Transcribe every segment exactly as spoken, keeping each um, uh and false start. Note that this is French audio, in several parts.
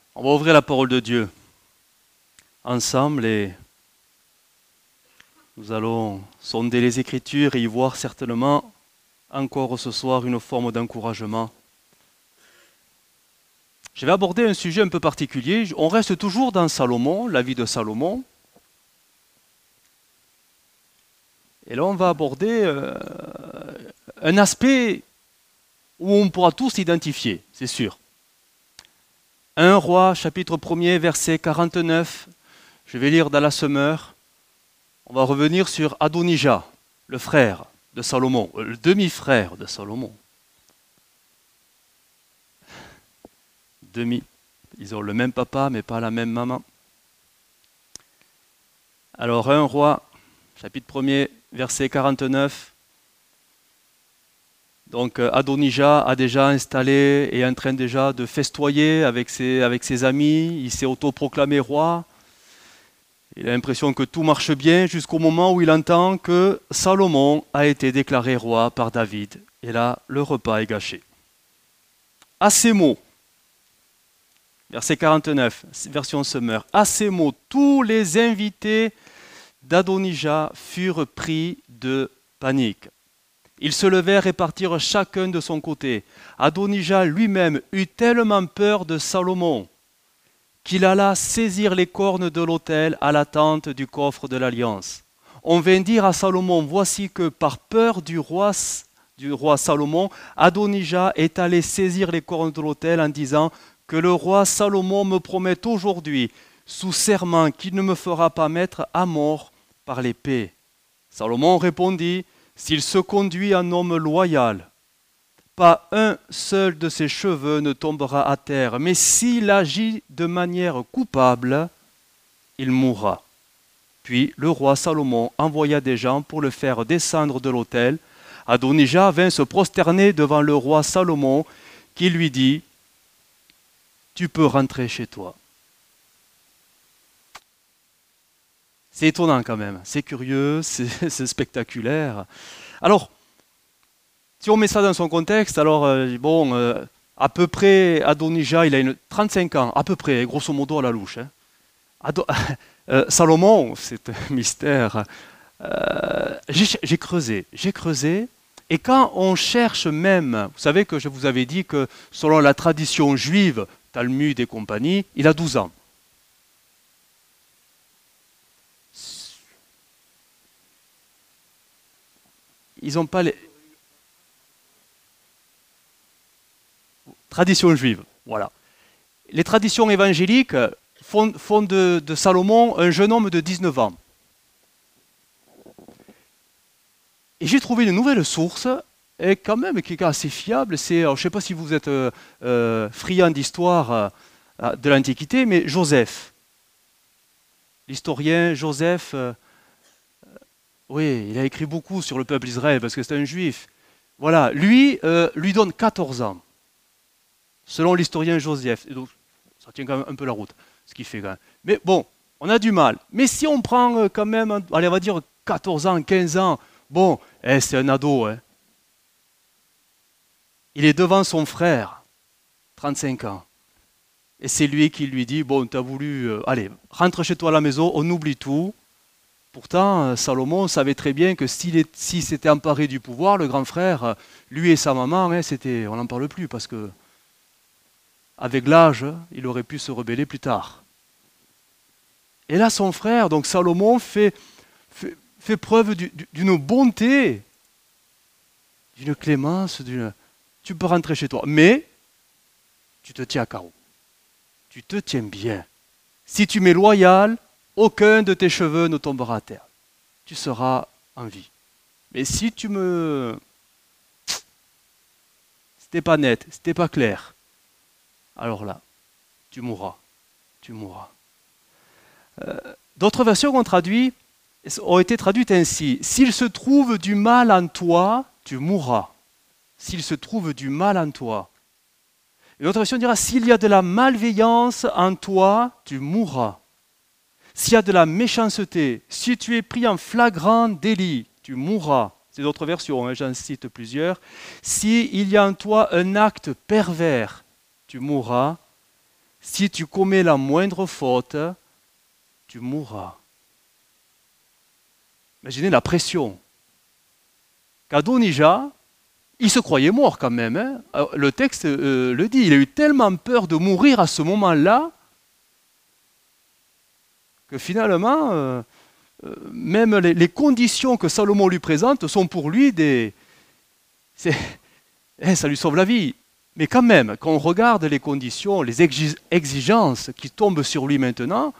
On va ouvrir la parole de Dieu ensemble et nous allons sonder les Écritures et y voir certainement encore ce soir une forme d'encouragement. Je vais aborder un sujet un peu particulier. On reste toujours dans Salomon, la vie de Salomon. Et là, on va aborder euh, un aspect où on pourra tous s'identifier, c'est sûr. un Roi, chapitre premier, verset quarante-neuf. Je vais lire dans la Semeur. On va revenir sur Adonijah, le frère de Salomon, le demi-frère de Salomon. Demi. Ils ont le même papa, mais pas la même maman. Alors, un Roi, chapitre premier, verset quarante-neuf. Donc, Adonijah a déjà installé et est en train déjà de festoyer avec ses, avec ses amis. Il s'est autoproclamé roi. Il a l'impression que tout marche bien jusqu'au moment où il entend que Salomon a été déclaré roi par David. Et là, le repas est gâché. À ces mots, verset quarante-neuf, version Semeur, à ces mots, tous les invités d'Adonijah furent pris de panique. Ils se levèrent et partirent chacun de son côté. Adonijah lui-même eut tellement peur de Salomon qu'il alla saisir les cornes de l'autel à la tente du coffre de l'Alliance. On vint dire à Salomon, voici que par peur du roi, du roi Salomon, Adonijah est allé saisir les cornes de l'autel en disant que le roi Salomon me promet aujourd'hui, sous serment, qu'il ne me fera pas mettre à mort par l'épée. Salomon répondit, s'il se conduit en homme loyal, pas un seul de ses cheveux ne tombera à terre, mais s'il agit de manière coupable, il mourra. Puis le roi Salomon envoya des gens pour le faire descendre de l'autel. Adonijah vint se prosterner devant le roi Salomon, qui lui dit, tu peux rentrer chez toi. C'est étonnant quand même, c'est curieux, c'est, c'est spectaculaire. Alors, si on met ça dans son contexte, alors euh, bon, euh, à peu près, Adonijah, il a une, trente-cinq ans, à peu près, grosso modo à la louche. Hein. Ado, euh, Salomon, c'est un mystère. Euh, j'ai, j'ai creusé, j'ai creusé, et quand on cherche même, vous savez que je vous avais dit que selon la tradition juive, Talmud et compagnie, il a douze ans. Ils n'ont pas les... Tradition juive, voilà. Les traditions évangéliques font, font de, de Salomon un jeune homme de dix-neuf ans. Et j'ai trouvé une nouvelle source, et quand même qui est assez fiable, c'est, alors, je ne sais pas si vous êtes euh, euh, friand d'histoire euh, de l'Antiquité, mais Joseph. L'historien Joseph, euh, oui, il a écrit beaucoup sur le peuple d'Israël, parce que c'est un juif. Voilà, lui, euh, lui donne quatorze ans. Selon l'historien Joseph. Et donc, ça tient quand même un peu la route, ce qu'il fait quand même. Mais bon, on a du mal. Mais si on prend quand même, allez, on va dire quatorze ans, quinze ans, bon, eh, c'est un ado. Hein. Il est devant son frère, trente-cinq ans. Et c'est lui qui lui dit, bon, tu as voulu, euh, allez, rentre chez toi à la maison, on oublie tout. Pourtant, Salomon savait très bien que s'il, est, s'il s'était emparé du pouvoir, le grand frère, lui et sa maman, hein, c'était, on n'en parle plus parce que avec l'âge, il aurait pu se rebeller plus tard. Et là, son frère, donc Salomon, fait, fait, fait preuve du, d'une bonté, d'une clémence, d'une... Tu peux rentrer chez toi, mais tu te tiens à carreau. Tu te tiens bien. Si tu m'es loyal, aucun de tes cheveux ne tombera à terre. Tu seras en vie. Mais si tu me... C'était pas net, c'était pas clair. Alors là, tu mourras, tu mourras. Euh, d'autres versions ont, traduit, ont été traduites ainsi. S'il se trouve du mal en toi, tu mourras. S'il se trouve du mal en toi. Une autre version dira, s'il y a de la malveillance en toi, tu mourras. S'il y a de la méchanceté, si tu es pris en flagrant délit, tu mourras. C'est d'autres versions, hein, j'en cite plusieurs. S'il y a en toi un acte pervers, tu mourras. si tu commets la moindre faute, tu mourras. Imaginez la pression. Qu'Adonija, il se croyait mort quand même. Hein. Le texte euh, le dit, il a eu tellement peur de mourir à ce moment-là que finalement, euh, euh, même les, les conditions que Salomon lui présente sont pour lui des... Eh, ça lui sauve la vie. Mais quand même, quand on regarde les conditions, les exigences qui tombent sur lui maintenant,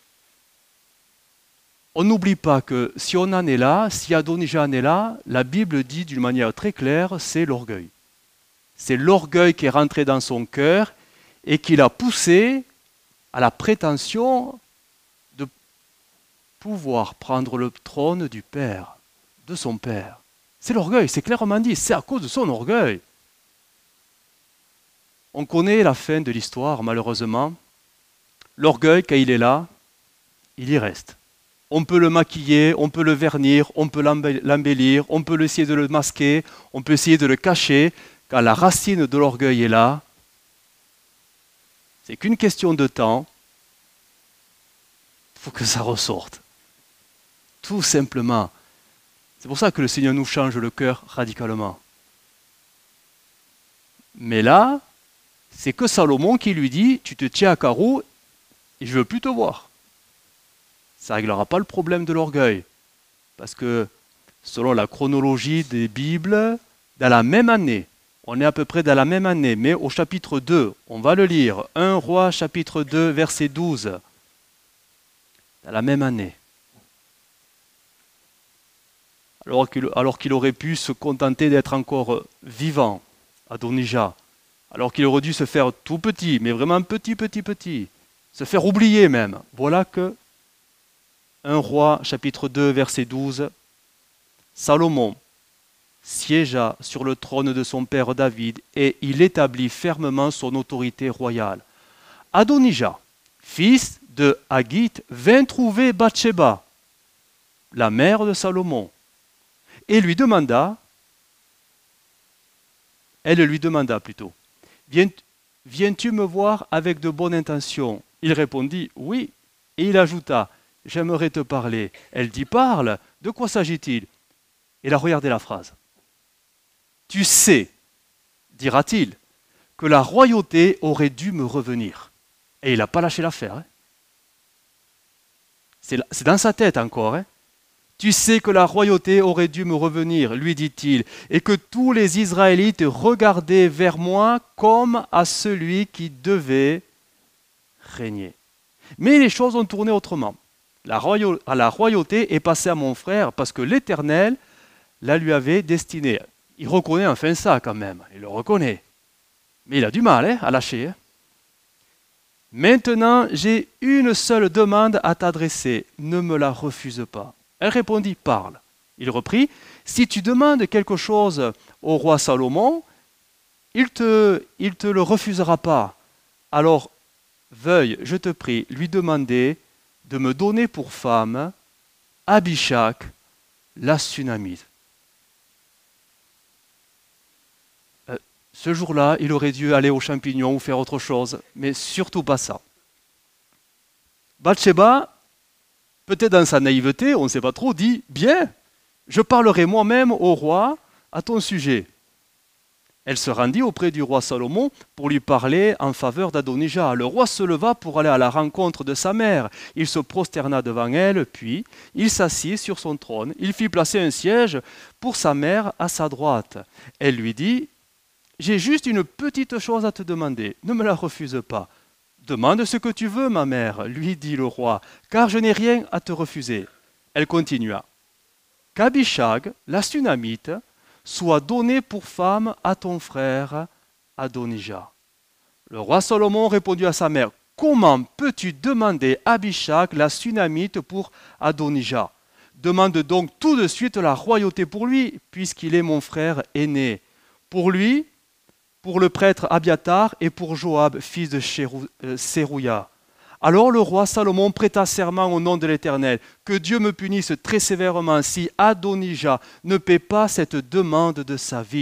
on n'oublie pas que si on en est là, si Adonija en est là, la Bible dit d'une manière très claire, c'est l'orgueil. C'est l'orgueil qui est rentré dans son cœur et qui l'a poussé à la prétention de pouvoir prendre le trône du Père, de son Père. C'est l'orgueil, c'est clairement dit, c'est à cause de son orgueil. On connaît la fin de l'histoire, malheureusement. L'orgueil, quand il est là, il y reste. On peut le maquiller, on peut le vernir, on peut l'embellir, on peut essayer de le masquer, on peut essayer de le cacher. Quand la racine de l'orgueil est là, c'est qu'une question de temps. Il faut que ça ressorte. Tout simplement. C'est pour ça que le Seigneur nous change le cœur radicalement. Mais là, c'est que Salomon qui lui dit, tu te tiens à carreau et je ne veux plus te voir. Ça ne réglera pas le problème de l'orgueil. Parce que selon la chronologie des Bibles, dans la même année, on est à peu près dans la même année, mais au chapitre deux, on va le lire, un Roi chapitre deux, verset douze, dans la même année. Alors qu'il, alors qu'il aurait pu se contenter d'être encore vivant, Adonija, alors qu'il aurait dû se faire tout petit, mais vraiment petit, petit, petit, se faire oublier même. Voilà que un Roi, chapitre deux, verset douze, Salomon siégea sur le trône de son père David et il établit fermement son autorité royale. Adonija, fils de Haggith, vint trouver Bathsheba, la mère de Salomon, et lui demanda, elle lui demanda plutôt, Viens, viens-tu me voir avec de bonnes intentions? Il répondit, oui, et il ajouta, j'aimerais te parler. Elle dit, parle, de quoi s'agit-il? Il a regardé la phrase. Tu sais, dira-t-il, que la royauté aurait dû me revenir. Et il n'a pas lâché l'affaire. Hein. C'est, c'est dans sa tête encore. Hein. Tu sais que la royauté aurait dû me revenir, lui dit-il, et que tous les Israélites regardaient vers moi comme à celui qui devait régner. Mais les choses ont tourné autrement. La, roya- la royauté est passée à mon frère parce que l'Éternel la lui avait destinée. Il reconnaît enfin ça quand même, il le reconnaît. Mais il a du mal hein, à lâcher. Hein. Maintenant, j'ai une seule demande à t'adresser, ne me la refuse pas. Elle répondit, parle. Il reprit, si tu demandes quelque chose au roi Salomon, il te, il te le refusera pas. Alors, veuille, je te prie, lui demander de me donner pour femme Abishag, la Sunamite. Euh, ce jour-là, il aurait dû aller aux champignons ou faire autre chose, mais surtout pas ça. Bathsheba, peut-être dans sa naïveté, on ne sait pas trop, dit « Bien, je parlerai moi-même au roi à ton sujet. » Elle se rendit auprès du roi Salomon pour lui parler en faveur d'Adonija. Le roi se leva pour aller à la rencontre de sa mère. Il se prosterna devant elle, puis il s'assit sur son trône. Il fit placer un siège pour sa mère à sa droite. Elle lui dit « J'ai juste une petite chose à te demander, ne me la refuse pas. » « Demande ce que tu veux, ma mère, lui dit le roi, car je n'ai rien à te refuser. » Elle continua. « Qu'Abishag, la Sunamite, soit donnée pour femme à ton frère Adonija. » Le roi Salomon répondit à sa mère, « Comment peux-tu demander Abishag, la Sunamite, pour Adonija? Demande donc tout de suite la royauté pour lui, puisqu'il est mon frère aîné. Pour lui, pour le prêtre Abiatar et pour Joab, fils de Sérouya. » Alors le roi Salomon prêta serment au nom de l'Éternel, que Dieu me punisse très sévèrement si Adonija ne paie pas cette demande de sa vie.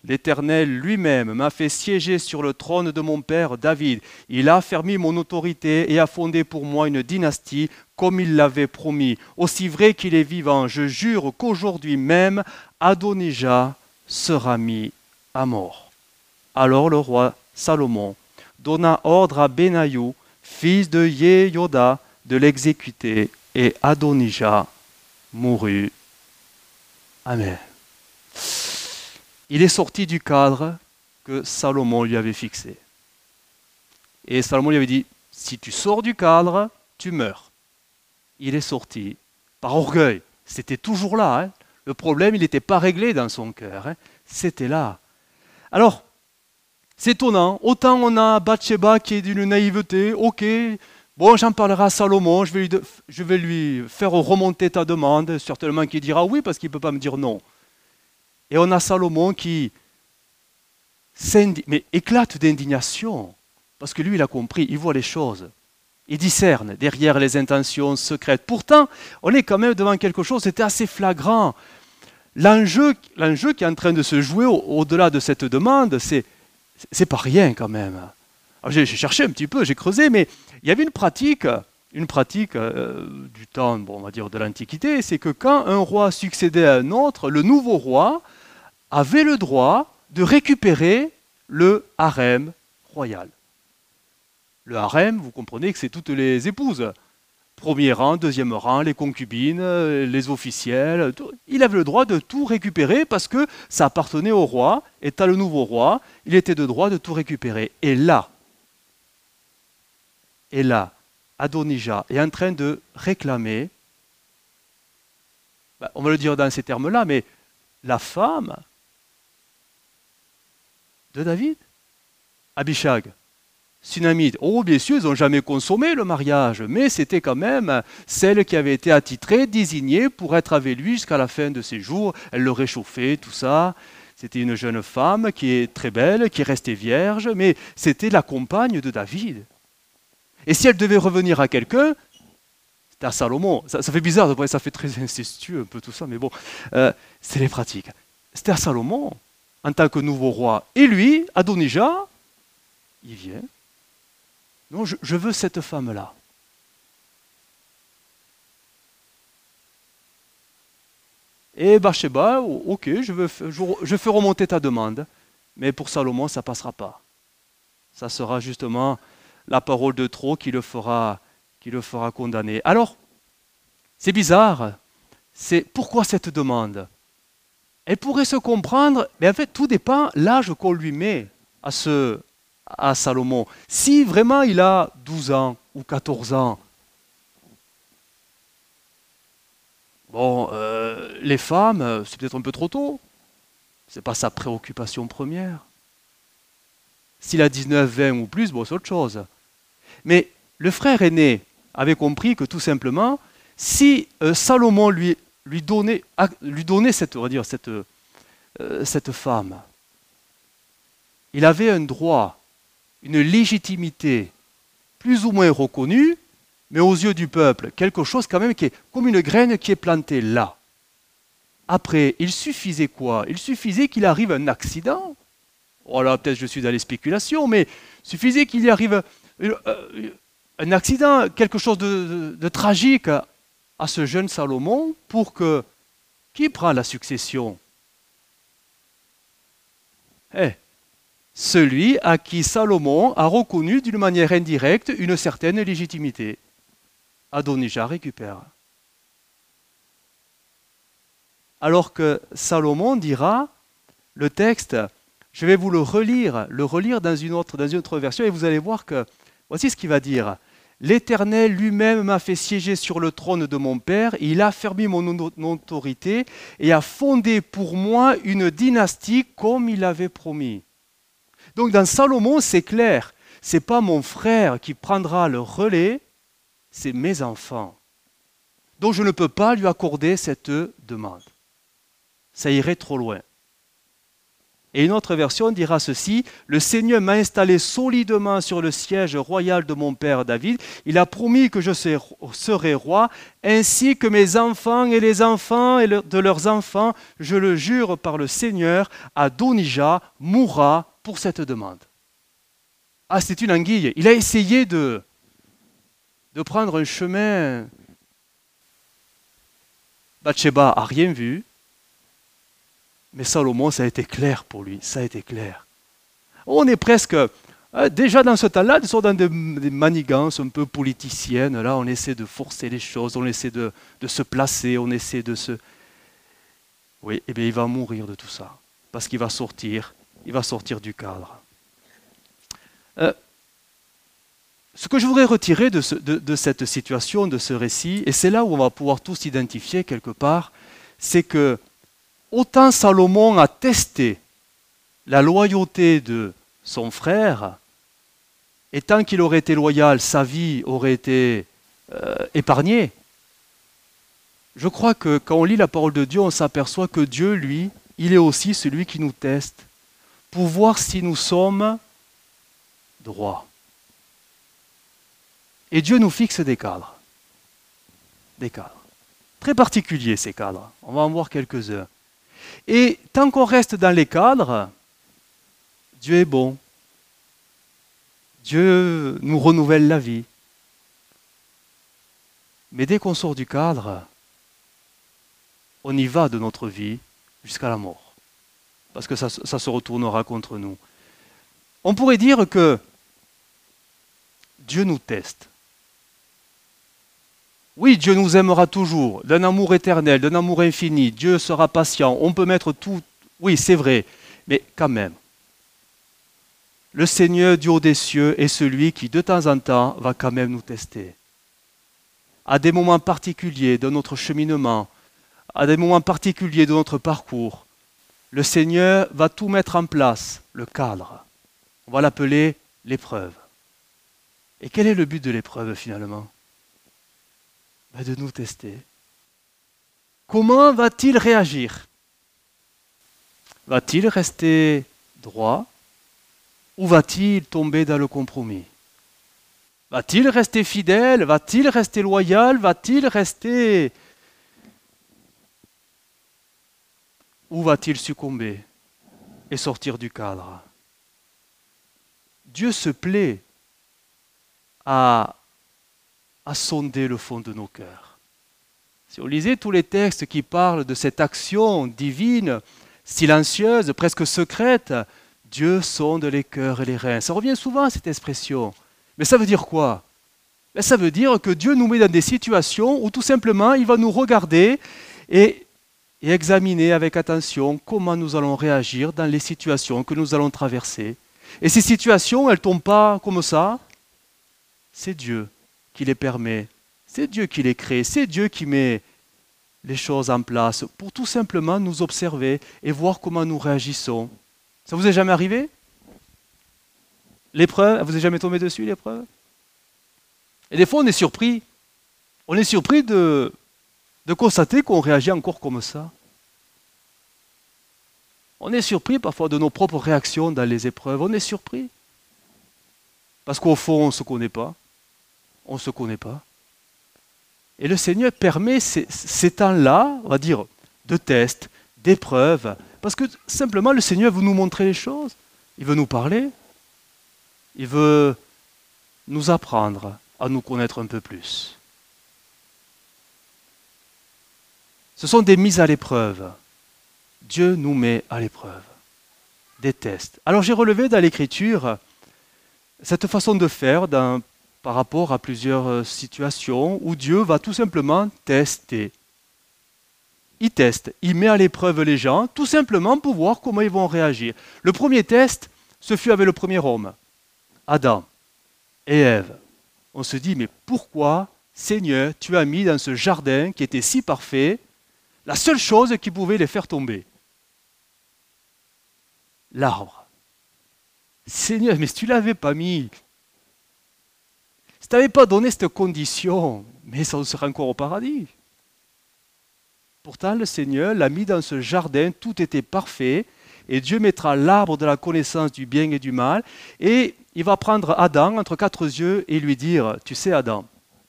L'Éternel lui-même m'a fait siéger sur le trône de mon père David. Il a affermi mon autorité et a fondé pour moi une dynastie comme il l'avait promis. Aussi vrai qu'il est vivant, je jure qu'aujourd'hui même, Adonijah sera mis à mort. » Alors le roi Salomon donna ordre à Benaïou, fils de Yehoda, de l'exécuter, et Adonijah mourut. Amen. Il est sorti du cadre que Salomon lui avait fixé. Et Salomon lui avait dit, si tu sors du cadre, tu meurs. Il est sorti par orgueil. C'était toujours là. Hein. Le problème, il n'était pas réglé dans son cœur. Hein. C'était là. Alors, c'est étonnant. Autant on a Bathsheba qui est d'une naïveté. Ok, bon, j'en parlerai à Salomon. Je vais, lui, je vais lui faire remonter ta demande. Certainement qu'il dira oui parce qu'il ne peut pas me dire non. Et on a Salomon qui mais éclate d'indignation, parce que lui, il a compris, il voit les choses. Il discerne derrière les intentions secrètes. Pourtant, on est quand même devant quelque chose, c'était assez flagrant. L'enjeu, l'enjeu qui est en train de se jouer au, au-delà de cette demande, c'est, c'est pas rien quand même. Alors j'ai, j'ai cherché un petit peu, j'ai creusé, mais il y avait une pratique, une pratique euh, du temps, bon, on va dire de l'Antiquité, c'est que quand un roi succédait à un autre, le nouveau roi avait le droit de récupérer le harem royal. Le harem, vous comprenez que c'est toutes les épouses. Premier rang, deuxième rang, les concubines, les officiels. Tout. Il avait le droit de tout récupérer parce que ça appartenait au roi. Étant le nouveau roi, il était de droit de tout récupérer. Et là, et là, Adonijah est en train de réclamer, ben, on va le dire dans ces termes-là, mais la femme de David, Abishag, Sunamite. Oh, bien sûr, ils n'ont jamais consommé le mariage, mais c'était quand même celle qui avait été attitrée, désignée pour être avec lui jusqu'à la fin de ses jours. Elle le réchauffait, tout ça. C'était une jeune femme qui est très belle, qui est restée vierge, mais c'était la compagne de David. Et si elle devait revenir à quelqu'un, c'était à Salomon. Ça, ça fait bizarre, ça fait très incestueux un peu tout ça, mais bon, euh, c'est les pratiques. C'était à Salomon, en tant que nouveau roi. Et lui, Adonijah, il vient. Non, je, je veux cette femme-là. Et Bathsheba, ok, je, veux, je, je fais remonter ta demande, mais pour Salomon, ça ne passera pas. Ça sera justement la parole de trop qui le fera, qui le fera condamner. Alors, c'est bizarre. C'est pourquoi cette demande? Elle pourrait se comprendre, mais en fait, tout dépend de l'âge qu'on lui met à, ce, à Salomon. Si vraiment il a douze ans ou quatorze ans, bon, euh, les femmes, c'est peut-être un peu trop tôt. Ce n'est pas sa préoccupation première. S'il a dix-neuf, vingt ou plus, bon, c'est autre chose. Mais le frère aîné avait compris que tout simplement, si euh, Salomon lui, lui, donnait, lui donnait cette, on va dire, cette, euh, cette femme, il avait un droit, une légitimité plus ou moins reconnue, mais aux yeux du peuple, quelque chose quand même qui est comme une graine qui est plantée là. Après, il suffisait quoi? Il suffisait qu'il arrive un accident. Voilà, peut-être je suis dans les spéculations, mais il suffisait qu'il y arrive un accident, quelque chose de, de, de tragique à ce jeune Salomon pour que... Qui prend la succession? Eh, celui à qui Salomon a reconnu d'une manière indirecte une certaine légitimité. Adonijah récupère. Alors que Salomon dira, le texte, je vais vous le relire, le relire dans une autre, dans une autre version, et vous allez voir que, voici ce qu'il va dire. L'Éternel lui-même m'a fait siéger sur le trône de mon père, et il a affermi mon autorité et a fondé pour moi une dynastie comme il avait promis. Donc dans Salomon, c'est clair, ce n'est pas mon frère qui prendra le relais, c'est mes enfants. Donc je ne peux pas lui accorder cette demande. Ça irait trop loin. Et une autre version dira ceci, « Le Seigneur m'a installé solidement sur le siège royal de mon père David. Il a promis que je serai roi, ainsi que mes enfants et les enfants et de leurs enfants, je le jure par le Seigneur, Adonijah mourra pour cette demande. » Ah, c'est une anguille. Il a essayé de, de prendre un chemin. Bathsheba n'a rien vu. Mais Salomon, ça a été clair pour lui, ça a été clair. On est presque, euh, déjà dans ce temps-là, ils sont dans des, des manigances un peu politiciennes. Là, on essaie de forcer les choses, on essaie de, de se placer, on essaie de se... Oui, eh bien, il va mourir de tout ça, parce qu'il va sortir, il va sortir du cadre. Euh, ce que je voudrais retirer de, ce, de, de cette situation, de ce récit, et c'est là où on va pouvoir tous s'identifier quelque part, c'est que autant Salomon a testé la loyauté de son frère, et tant qu'il aurait été loyal, sa vie aurait été euh, épargnée. Je crois que quand on lit la parole de Dieu, on s'aperçoit que Dieu, lui, il est aussi celui qui nous teste pour voir si nous sommes droits. Et Dieu nous fixe des cadres. Des cadres. Très particuliers, ces cadres. On va en voir quelques-uns. Et tant qu'on reste dans les cadres, Dieu est bon. Dieu nous renouvelle la vie. Mais dès qu'on sort du cadre, on y va de notre vie jusqu'à la mort. Parce que ça, ça se retournera contre nous. On pourrait dire que Dieu nous teste. Oui, Dieu nous aimera toujours, d'un amour éternel, d'un amour infini. Dieu sera patient. On peut mettre tout... Oui, c'est vrai. Mais quand même, le Seigneur du haut des cieux est celui qui, de temps en temps, va quand même nous tester. À des moments particuliers de notre cheminement, à des moments particuliers de notre parcours, le Seigneur va tout mettre en place, le cadre. On va l'appeler l'épreuve. Et quel est le but de l'épreuve finalement ? Ben de nous tester. Comment va-t-il réagir ? Va-t-il rester droit ou va-t-il tomber dans le compromis ? Va-t-il rester fidèle ? Va-t-il rester loyal ? Va-t-il rester... Ou va-t-il succomber et sortir du cadre ? Dieu se plaît à, à sonder le fond de nos cœurs. Si on lisait tous les textes qui parlent de cette action divine, silencieuse, presque secrète, Dieu sonde les cœurs et les reins. Ça revient souvent cette expression. Mais ça veut dire quoi ? Mais ça veut dire que Dieu nous met dans des situations où tout simplement il va nous regarder et, et examiner avec attention comment nous allons réagir dans les situations que nous allons traverser. Et ces situations, elles ne tombent pas comme ça. C'est Dieu qui les permet. C'est Dieu qui les crée. C'est Dieu qui met les choses en place pour tout simplement nous observer et voir comment nous réagissons. Ça vous est jamais arrivé ? L'épreuve, vous est jamais tombé dessus, l'épreuve ? Et des fois, on est surpris. On est surpris de, de constater qu'on réagit encore comme ça. On est surpris parfois de nos propres réactions dans les épreuves. On est surpris. Parce qu'au fond, on ne se connaît pas. On ne se connaît pas. Et le Seigneur permet ces, ces temps-là, on va dire, de tests, d'épreuves, parce que simplement le Seigneur veut nous montrer les choses. Il veut nous parler. Il veut nous apprendre à nous connaître un peu plus. Ce sont des mises à l'épreuve. Dieu nous met à l'épreuve. Des tests. Alors j'ai relevé dans l'Écriture cette façon de faire dans, par rapport à plusieurs situations où Dieu va tout simplement tester. Il teste, il met à l'épreuve les gens, tout simplement pour voir comment ils vont réagir. Le premier test, ce fut avec le premier homme, Adam et Ève. On se dit, mais pourquoi, Seigneur, tu as mis dans ce jardin qui était si parfait, la seule chose qui pouvait les faire tomber ? L'arbre. Seigneur, mais si tu ne l'avais pas mis, si tu n'avais pas donné cette condition, mais ça serait encore au paradis. Pourtant, le Seigneur l'a mis dans ce jardin, tout était parfait, et Dieu mettra l'arbre de la connaissance du bien et du mal, et il va prendre Adam entre quatre yeux et lui dire, tu sais Adam,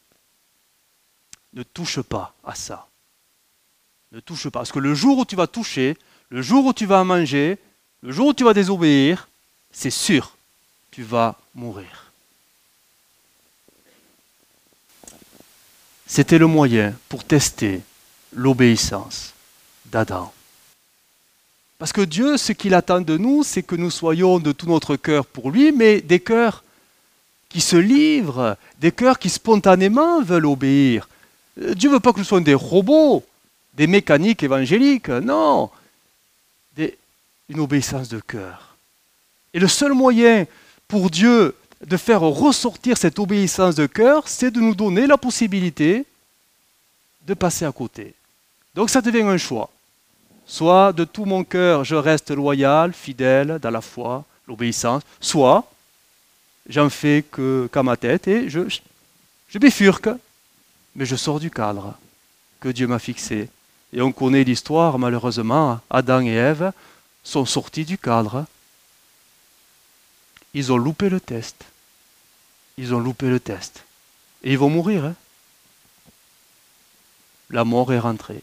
ne touche pas à ça. Ne touche pas. Parce que le jour où tu vas toucher, le jour où tu vas manger, le jour où tu vas désobéir, c'est sûr, tu vas mourir. C'était le moyen pour tester l'obéissance d'Adam. Parce que Dieu, ce qu'il attend de nous, c'est que nous soyons de tout notre cœur pour lui, mais des cœurs qui se livrent, des cœurs qui spontanément veulent obéir. Dieu ne veut pas que nous soyons des robots, des mécaniques évangéliques, non, des, une obéissance de cœur. Et le seul moyen pour Dieu de faire ressortir cette obéissance de cœur, c'est de nous donner la possibilité de passer à côté. Donc ça devient un choix. Soit de tout mon cœur, je reste loyal, fidèle dans la foi, l'obéissance, soit j'en fais que, qu'à ma tête et je, je bifurque, mais je sors du cadre que Dieu m'a fixé. Et on connaît l'histoire, malheureusement, Adam et Ève sont sortis du cadre. Ils ont loupé le test. Ils ont loupé le test. Et ils vont mourir. Hein. La mort est rentrée.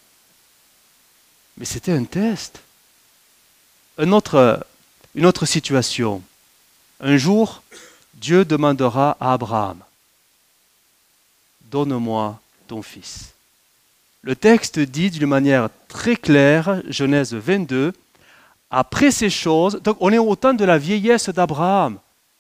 Mais c'était un test. Un autre, une autre situation. Un jour, Dieu demandera à Abraham, « Donne-moi ton fils. » Le texte dit d'une manière très claire, Genèse vingt-deux, « Après ces choses, » donc on est au temps de la vieillesse d'Abraham.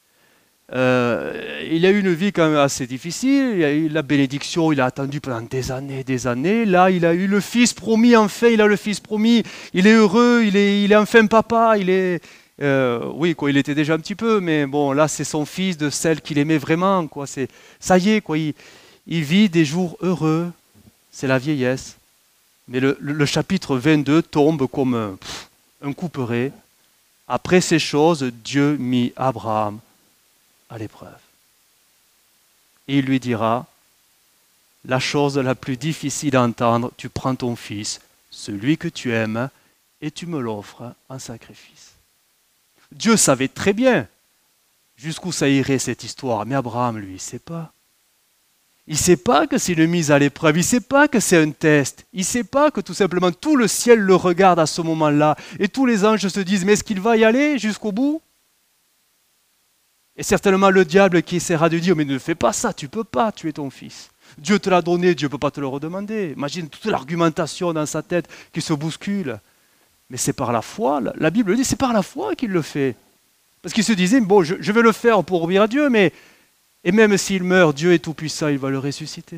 Euh, il a eu une vie quand même assez difficile, il a eu la bénédiction, il a attendu pendant des années, des années. Là, il a eu le fils promis, enfin, il a le fils promis. Il est heureux, il est, il est enfin papa, il est... Euh, oui, quoi, il était déjà un petit peu, mais bon, là, c'est son fils de celle qu'il aimait vraiment, quoi. C'est, ça y est, quoi, il, il vit des jours heureux, c'est la vieillesse. Mais le, le, le chapitre vingt-deux tombe comme un, pff, un couperet. Après ces choses, Dieu mit Abraham à l'épreuve. Et il lui dira, la chose la plus difficile à entendre, tu prends ton fils, celui que tu aimes, et tu me l'offres en sacrifice. Dieu savait très bien jusqu'où ça irait cette histoire, mais Abraham, lui, il ne sait pas. Il ne sait pas que c'est une mise à l'épreuve, il ne sait pas que c'est un test, il ne sait pas que tout simplement tout le ciel le regarde à ce moment-là, et tous les anges se disent, mais est-ce qu'il va y aller jusqu'au bout ? Et certainement le diable qui essaiera de dire, mais ne fais pas ça, tu ne peux pas tuer ton fils. Dieu te l'a donné, Dieu ne peut pas te le redemander. Imagine toute l'argumentation dans sa tête qui se bouscule. Mais c'est par la foi, la Bible dit, c'est par la foi qu'il le fait. Parce qu'il se disait, bon, je, je vais le faire pour obéir à Dieu, mais et même s'il meurt, Dieu est tout-puissant, il va le ressusciter.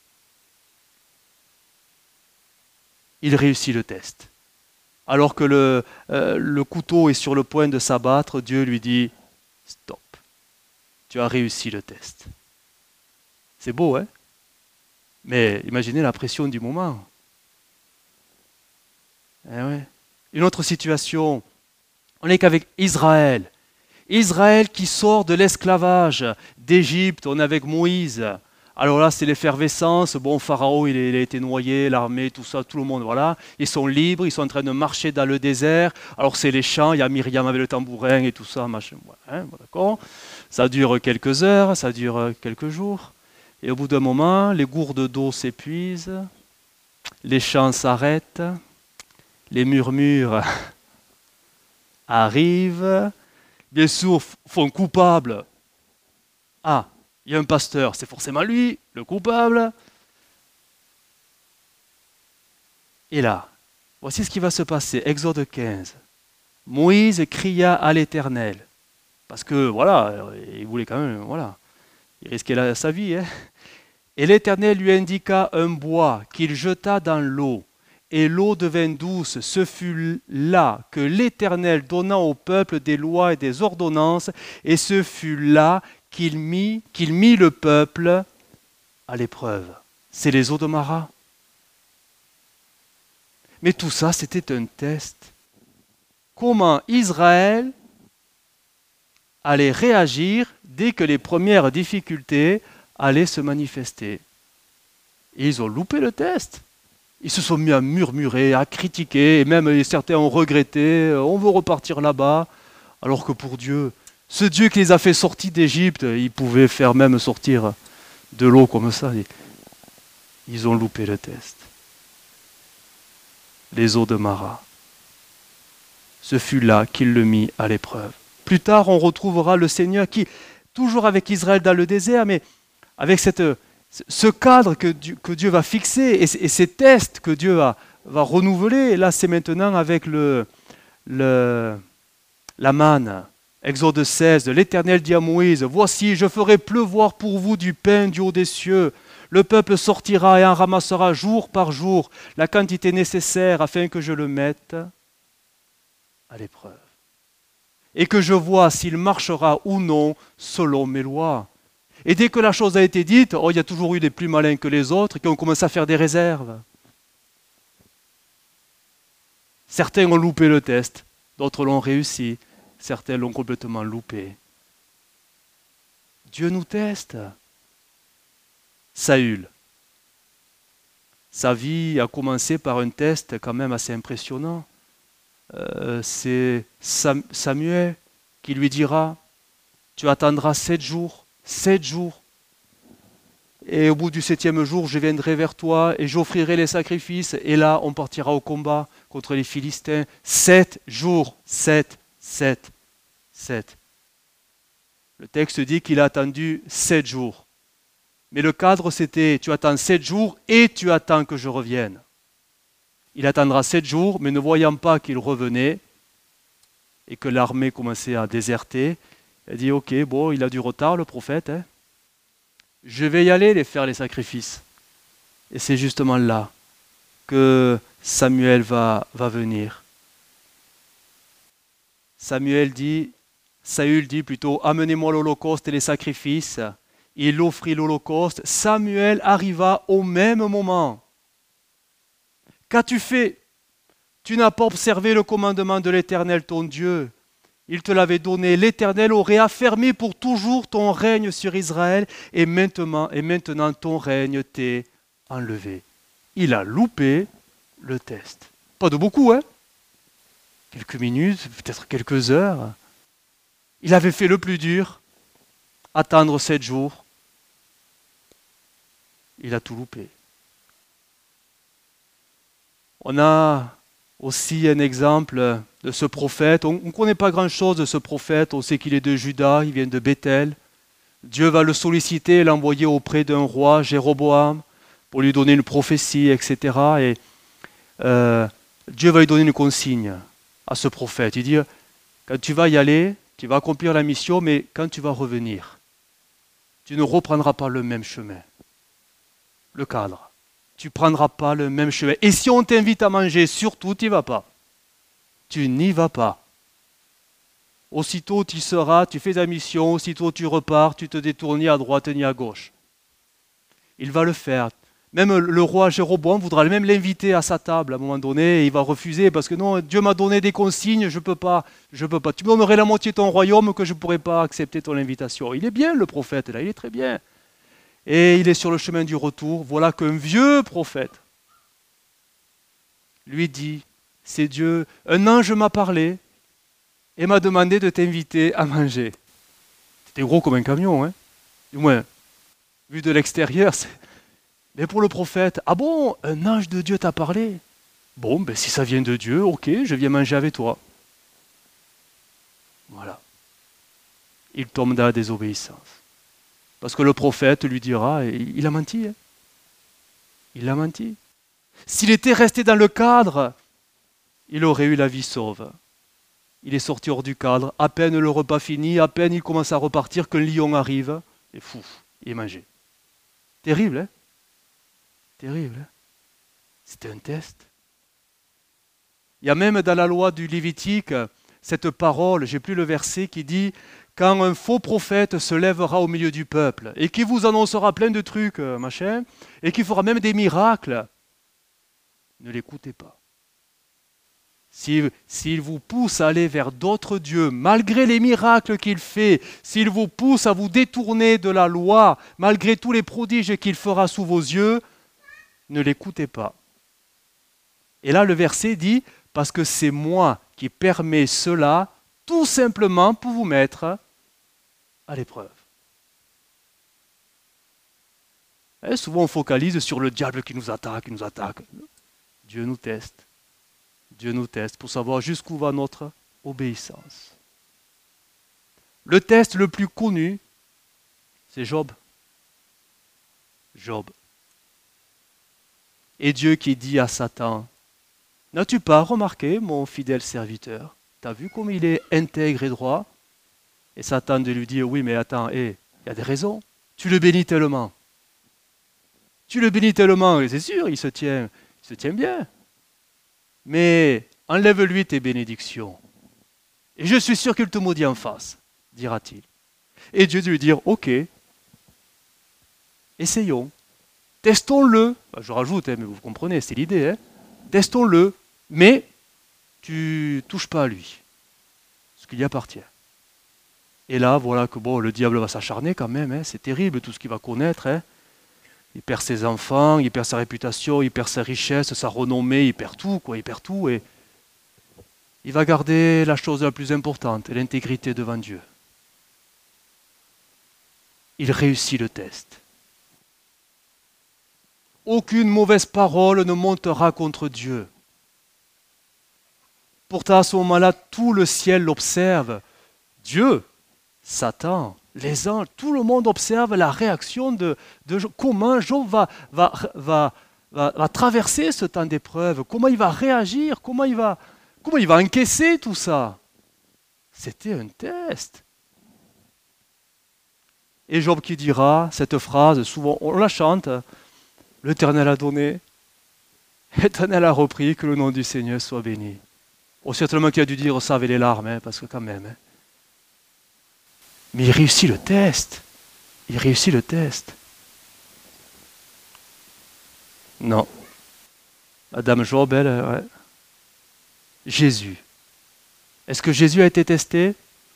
Il réussit le test. Alors que le, euh, le couteau est sur le point de s'abattre, Dieu lui dit, stop, tu as réussi le test. C'est beau, hein? Mais imaginez la pression du moment. Eh ouais. Une autre situation, on n'est qu'avec Israël. Israël qui sort de l'esclavage d'Égypte, on est avec Moïse. Alors là, c'est l'effervescence. Bon, Pharaon, il, il a été noyé, l'armée, tout ça, tout le monde, voilà. Ils sont libres, ils sont en train de marcher dans le désert. Alors c'est les chants, il y a Myriam avec le tambourin et tout ça, machin. Hein, bon, d'accord. Ça dure quelques heures, ça dure quelques jours. Et au bout d'un moment, les gourdes d'eau s'épuisent, les chants s'arrêtent, les murmures arrivent, bien sûr, font coupable. Ah, il y a un pasteur, c'est forcément lui, le coupable. Et là, voici ce qui va se passer. Exode quinze. Moïse cria à l'Éternel. Parce que, voilà, il voulait quand même, voilà, il risquait la, sa vie. Hein. Et l'Éternel lui indiqua un bois qu'il jeta dans l'eau. Et l'eau devint douce. Ce fut là que l'Éternel donna au peuple des lois et des ordonnances. Et ce fut là qu'il mit, qu'il mit le peuple à l'épreuve. C'est les eaux de Mara. Mais tout ça, c'était un test. Comment Israël allait réagir dès que les premières difficultés allaient se manifester. Et ils ont loupé le test. Ils se sont mis à murmurer, à critiquer, et même certains ont regretté, on veut repartir là-bas, alors que pour Dieu, ce Dieu qui les a fait sortir d'Égypte, il pouvait faire même sortir de l'eau comme ça. Ils ont loupé le test. Les eaux de Mara. Ce fut là qu'il le mit à l'épreuve. Plus tard, on retrouvera le Seigneur qui, toujours avec Israël dans le désert, mais avec cette, ce cadre que Dieu, que Dieu va fixer et, et ces tests que Dieu va, va renouveler. Et là, c'est maintenant avec le, le, la manne. Exode seize, l'Éternel dit à Moïse, « Voici, je ferai pleuvoir pour vous du pain du haut des cieux. Le peuple sortira et en ramassera jour par jour la quantité nécessaire afin que je le mette à l'épreuve. Et que je vois s'il marchera ou non selon mes lois. » Et dès que la chose a été dite, oh, il y a toujours eu des plus malins que les autres qui ont commencé à faire des réserves. Certains ont loupé le test, d'autres l'ont réussi. Certains l'ont complètement loupé. Dieu nous teste. Saül. Sa vie a commencé par un test quand même assez impressionnant. Euh, c'est Sam- Samuel qui lui dira, tu attendras sept jours, sept jours. Et au bout du septième jour, je viendrai vers toi et j'offrirai les sacrifices. Et là, on partira au combat contre les Philistins. Sept jours, sept. Sept. Sept. Le texte dit qu'il a attendu sept jours. Mais le cadre, c'était tu attends sept jours et tu attends que je revienne. Il attendra sept jours, mais ne voyant pas qu'il revenait et que l'armée commençait à déserter, il a dit ok, bon, il a du retard le prophète. Hein. Je vais y aller les faire les sacrifices. Et c'est justement là que Samuel va, va venir. Samuel dit, Saül dit plutôt, amenez-moi l'holocauste et les sacrifices. Il offrit l'holocauste. Samuel arriva au même moment. Qu'as-tu fait? Tu n'as pas observé le commandement de l'Éternel ton Dieu. Il te l'avait donné. L'Éternel aurait affermi pour toujours ton règne sur Israël et maintenant, et maintenant ton règne t'est enlevé. Il a loupé le test. Pas de beaucoup, hein? Quelques minutes, peut-être quelques heures. Il avait fait le plus dur, attendre sept jours. Il a tout loupé. On a aussi un exemple de ce prophète. On ne connaît pas grand-chose de ce prophète. On sait qu'il est de Juda, il vient de Bethel. Dieu va le solliciter et l'envoyer auprès d'un roi, Jéroboam, pour lui donner une prophétie, et cetera. Et euh, Dieu va lui donner une consigne à ce prophète. Il dit, quand tu vas y aller, tu vas accomplir la mission, mais quand tu vas revenir, tu ne reprendras pas le même chemin. Le cadre. Tu ne prendras pas le même chemin. Et si on t'invite à manger, surtout, tu n'y vas pas. Tu n'y vas pas. Aussitôt tu seras, tu fais ta mission, aussitôt tu repars, tu te détournes ni à droite ni à gauche. Il va le faire. Même le roi Jéroboam voudra même l'inviter à sa table à un moment donné et il va refuser parce que non, Dieu m'a donné des consignes, je ne peux pas, je peux pas. Tu me donnerais la moitié de ton royaume que je ne pourrais pas accepter ton invitation. Il est bien le prophète là, il est très bien. Et il est sur le chemin du retour. Voilà qu'un vieux prophète lui dit, c'est Dieu, un ange m'a parlé et m'a demandé de t'inviter à manger. C'était gros comme un camion, hein. Du moins, vu de l'extérieur, c'est... Mais pour le prophète, ah bon, un ange de Dieu t'a parlé? Bon, ben si ça vient de Dieu, ok, je viens manger avec toi. Voilà. Il tombe dans la désobéissance. Parce que le prophète lui dira, il a menti. Hein. Il a menti. S'il était resté dans le cadre, il aurait eu la vie sauve. Il est sorti hors du cadre, à peine le repas fini, à peine il commence à repartir, qu'un lion arrive, et fou, il est mangé. Terrible, hein? Terrible. Hein? C'était un test. Il y a même dans la loi du Lévitique cette parole, j'ai plus le verset, qui dit « Quand un faux prophète se lèvera au milieu du peuple et qui vous annoncera plein de trucs, machin, et qui fera même des miracles, ne l'écoutez pas. S'il, s'il vous pousse à aller vers d'autres dieux, malgré les miracles qu'il fait, s'il vous pousse à vous détourner de la loi, malgré tous les prodiges qu'il fera sous vos yeux, ne l'écoutez pas. Et là, le verset dit, parce que c'est moi qui permets cela, tout simplement pour vous mettre à l'épreuve. Et souvent, on focalise sur le diable qui nous attaque, qui nous attaque. Dieu nous teste. Dieu nous teste pour savoir jusqu'où va notre obéissance. Le test le plus connu, c'est Job. Job. Et Dieu qui dit à Satan, « N'as-tu pas remarqué, mon fidèle serviteur? T'as vu comme il est intègre et droit ?» Et Satan de lui dire, « Oui, mais attends, il y a des raisons. Tu le bénis tellement. Tu le bénis tellement, et c'est sûr, il se tient, il se tient bien. Mais enlève-lui tes bénédictions. Et je suis sûr qu'il te maudit en face, dira-t-il. » Et Dieu lui dire, « Ok, essayons. Testons-le. » Je rajoute, hein, mais vous comprenez, c'est l'idée. Hein. Testons-le, mais tu ne touches pas à lui, ce qui lui appartient. Et là, voilà que bon, le diable va s'acharner quand même. Hein, c'est terrible tout ce qu'il va connaître. Hein. Il perd ses enfants, il perd sa réputation, il perd sa richesse, sa renommée, il perd tout, quoi, il perd tout. Et il va garder la chose la plus importante, l'intégrité devant Dieu. Il réussit le test. Aucune mauvaise parole ne montera contre Dieu. Pourtant, à ce moment-là, tout le ciel l'observe. Dieu, Satan, les anges, tout le monde observe la réaction de, de Job. Comment Job va, va, va, va, va traverser ce temps d'épreuve, comment il va réagir, comment il va, comment il va encaisser tout ça. C'était un test. Et Job qui dira cette phrase, souvent on la chante, « L'Éternel a donné, l'Éternel a repris, que le nom du Seigneur soit béni. » Oh, certainement qu'il a dû dire ça avec les larmes, hein, parce que quand même. Hein. Mais il réussit le test. Il réussit le test. Non. Madame Job, elle, ouais. Jésus. Est-ce que Jésus a été testé?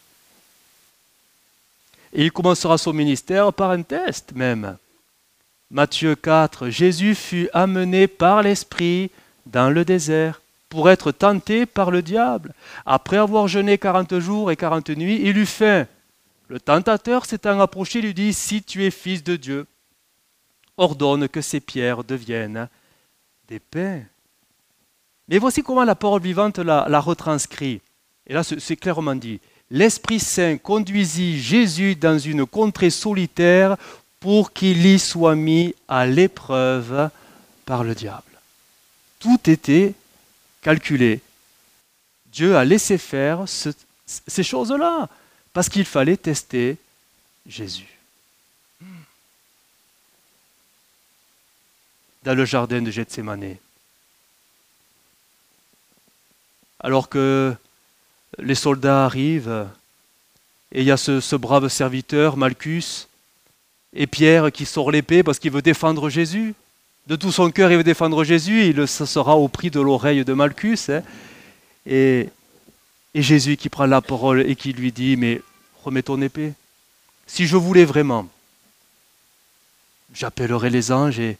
Et il commencera son ministère par un test même. Matthieu quatre, Jésus fut amené par l'Esprit dans le désert pour être tenté par le diable. Après avoir jeûné quarante jours et quarante nuits, il eut faim. Le tentateur s'étant approché lui dit, « Si tu es fils de Dieu, ordonne que ces pierres deviennent des pains. » Mais voici comment la parole vivante la, la retranscrit. Et là, c'est clairement dit. L'Esprit Saint conduisit Jésus dans une contrée solitaire pour qu'il y soit mis à l'épreuve par le diable. Tout était calculé. Dieu a laissé faire ce, ces choses-là, parce qu'il fallait tester Jésus. Dans le jardin de Gethsémanée, alors que les soldats arrivent, et il y a ce, ce brave serviteur, Malchus, et Pierre qui sort l'épée parce qu'il veut défendre Jésus. De tout son cœur, il veut défendre Jésus, il ce sera au prix de l'oreille de Malchus. Hein. Et, et Jésus qui prend la parole et qui lui dit, mais remets ton épée. Si je voulais vraiment, j'appellerais les anges. Et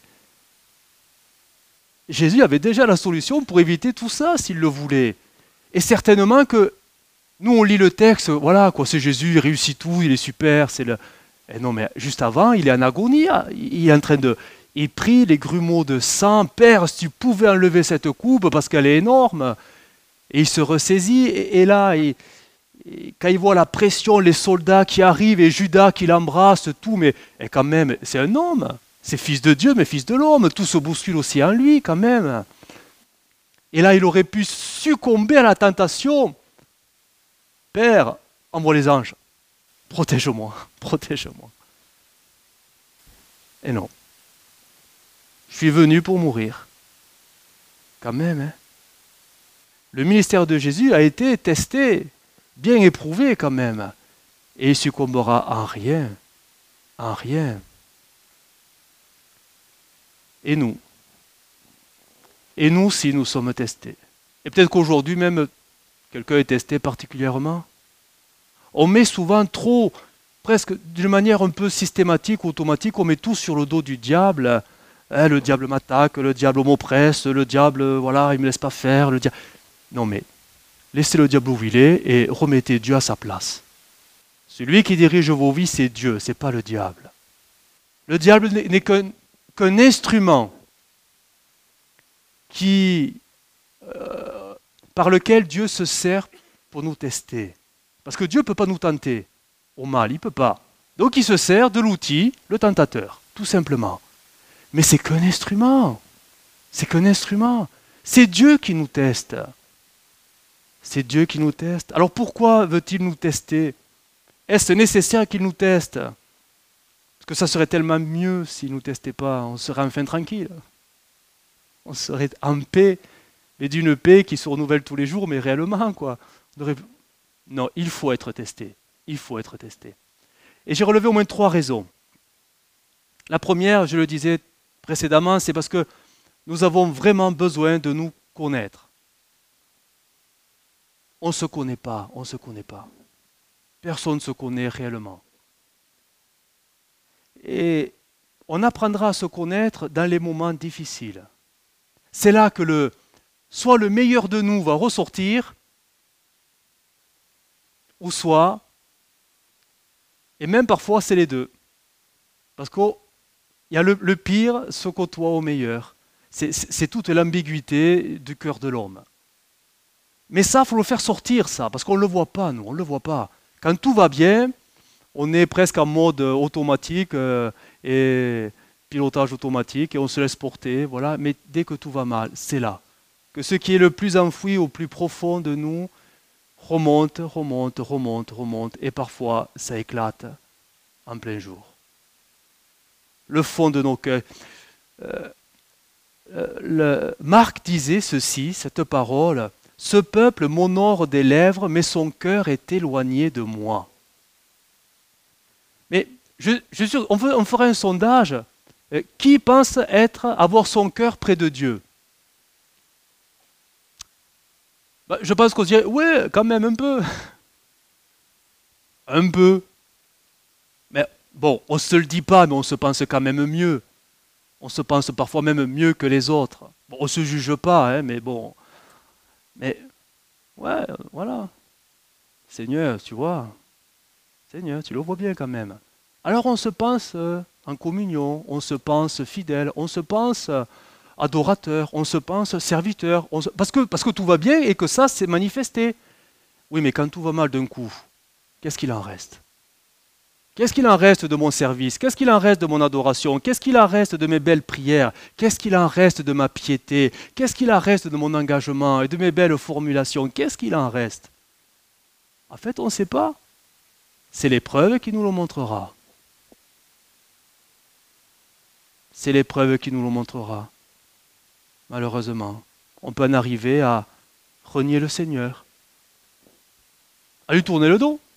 Jésus avait déjà la solution pour éviter tout ça s'il le voulait. Et certainement que nous, on lit le texte, voilà, quoi, c'est Jésus, il réussit tout, il est super, c'est le... Et non, mais juste avant, il est en agonie, il est en train de... Il prie les grumeaux de sang, « Père, si tu pouvais enlever cette coupe, parce qu'elle est énorme. » Et il se ressaisit, et, et là, il, et quand il voit la pression, les soldats qui arrivent, et Judas qui l'embrasse, tout, mais et quand même, c'est un homme, c'est fils de Dieu, mais fils de l'homme, tout se bouscule aussi en lui, quand même. Et là, il aurait pu succomber à la tentation. « Père, envoie les anges. Protège-moi, protège-moi. » Et non. Je suis venu pour mourir. Quand même, hein. Le ministère de Jésus a été testé, bien éprouvé quand même. Et il succombera en rien. En rien. Et nous? Et nous, si nous sommes testés? Et peut-être qu'aujourd'hui même, quelqu'un est testé particulièrement. On met souvent trop, presque d'une manière un peu systématique, automatique, on met tout sur le dos du diable. Eh, le diable m'attaque, le diable m'oppresse, le diable, euh, voilà, il me laisse pas faire. Le diable. Non mais, laissez le diable où il est et remettez Dieu à sa place. Celui qui dirige vos vies, c'est Dieu, c'est pas le diable. Le diable n'est qu'un qu'un instrument qui, euh, par lequel Dieu se sert pour nous tester. Parce que Dieu ne peut pas nous tenter au mal, il ne peut pas. Donc il se sert de l'outil, le tentateur, tout simplement. Mais c'est qu'un instrument. C'est qu'un instrument. C'est Dieu qui nous teste. C'est Dieu qui nous teste. Alors pourquoi veut-il nous tester? Est-ce nécessaire qu'il nous teste? Parce que ça serait tellement mieux s'il ne nous testait pas. On serait enfin tranquille. On serait en paix, mais d'une paix qui se renouvelle tous les jours, mais réellement, quoi. Non, il faut être testé. Il faut être testé. Et j'ai relevé au moins trois raisons. La première, je le disais précédemment, c'est parce que nous avons vraiment besoin de nous connaître. On ne se connaît pas, on ne se connaît pas. Personne ne se connaît réellement. Et on apprendra à se connaître dans les moments difficiles. C'est là que le, soit le meilleur de nous va ressortir, ou soit, et même parfois c'est les deux. Parce qu'il y a le, le pire se côtoie au meilleur. C'est, c'est toute l'ambiguïté du cœur de l'homme. Mais ça, il faut le faire sortir, ça, parce qu'on ne le voit pas, nous, on ne le voit pas. Quand tout va bien, on est presque en mode automatique euh, et pilotage automatique et on se laisse porter, voilà. Mais dès que tout va mal, c'est là que ce qui est le plus enfoui au plus profond de nous remonte, remonte, remonte, remonte, et parfois ça éclate en plein jour. Le fond de nos cœurs. Euh, euh, le, Marc disait ceci, cette parole: ce peuple m'honore des lèvres, mais son cœur est éloigné de moi. Mais je, je suis sûr, on, on ferait un sondage. Euh, qui pense être, avoir son cœur près de Dieu? Ben, je pense qu'on se dirait, ouais, quand même un peu. Un peu. Mais bon, on ne se le dit pas, mais on se pense quand même mieux. On se pense parfois même mieux que les autres. Bon, on ne se juge pas, hein, mais bon. Mais, ouais, voilà. Seigneur, tu vois. Seigneur, tu le vois bien quand même. Alors on se pense euh, en communion, on se pense fidèle, on se pense euh, adorateur, on se pense serviteur, on se... Parce, que, parce que tout va bien et que ça s'est manifesté. Oui, mais quand tout va mal d'un coup, qu'est-ce qu'il en reste? Qu'est-ce qu'il en reste de mon service? Qu'est-ce qu'il en reste de mon adoration? Qu'est-ce qu'il en reste de mes belles prières? Qu'est-ce qu'il en reste de ma piété? Qu'est-ce qu'il en reste de mon engagement et de mes belles formulations? Qu'est-ce qu'il en reste? En fait, on ne sait pas. C'est l'épreuve qui nous le montrera. C'est l'épreuve qui nous le montrera. Malheureusement, on peut en arriver à renier le Seigneur, à lui tourner le dos.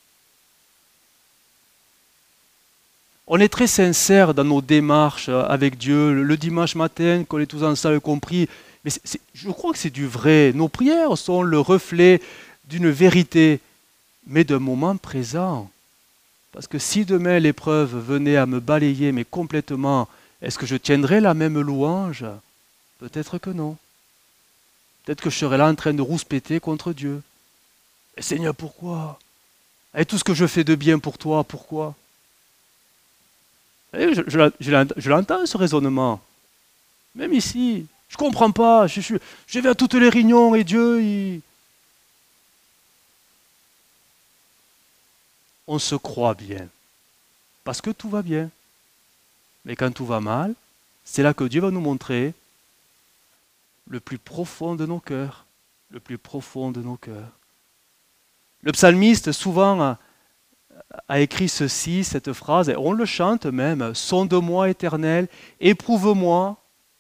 On est très sincère dans nos démarches avec Dieu. Le dimanche matin, qu'on est tous ensemble compris, mais c'est, c'est, je crois que c'est du vrai. Nos prières sont le reflet d'une vérité, mais d'un moment présent. Parce que si demain l'épreuve venait à me balayer, mais complètement, est-ce que je tiendrais la même louange? Peut-être que non. Peut-être que je serais là en train de rouspéter contre Dieu. Et Seigneur, pourquoi? Et tout ce que je fais de bien pour toi, pourquoi? Et je, je, je, je l'entends, ce raisonnement. Même ici, je ne comprends pas. Je, je, je vais à toutes les réunions et Dieu, il... On se croit bien. Parce que tout va bien. Mais quand tout va mal, c'est là que Dieu va nous montrer le plus profond de nos cœurs. Le plus profond de nos cœurs. Le psalmiste, souvent, a, a écrit ceci, cette phrase, et on le chante même: sonde-moi, Éternel, éprouve-moi,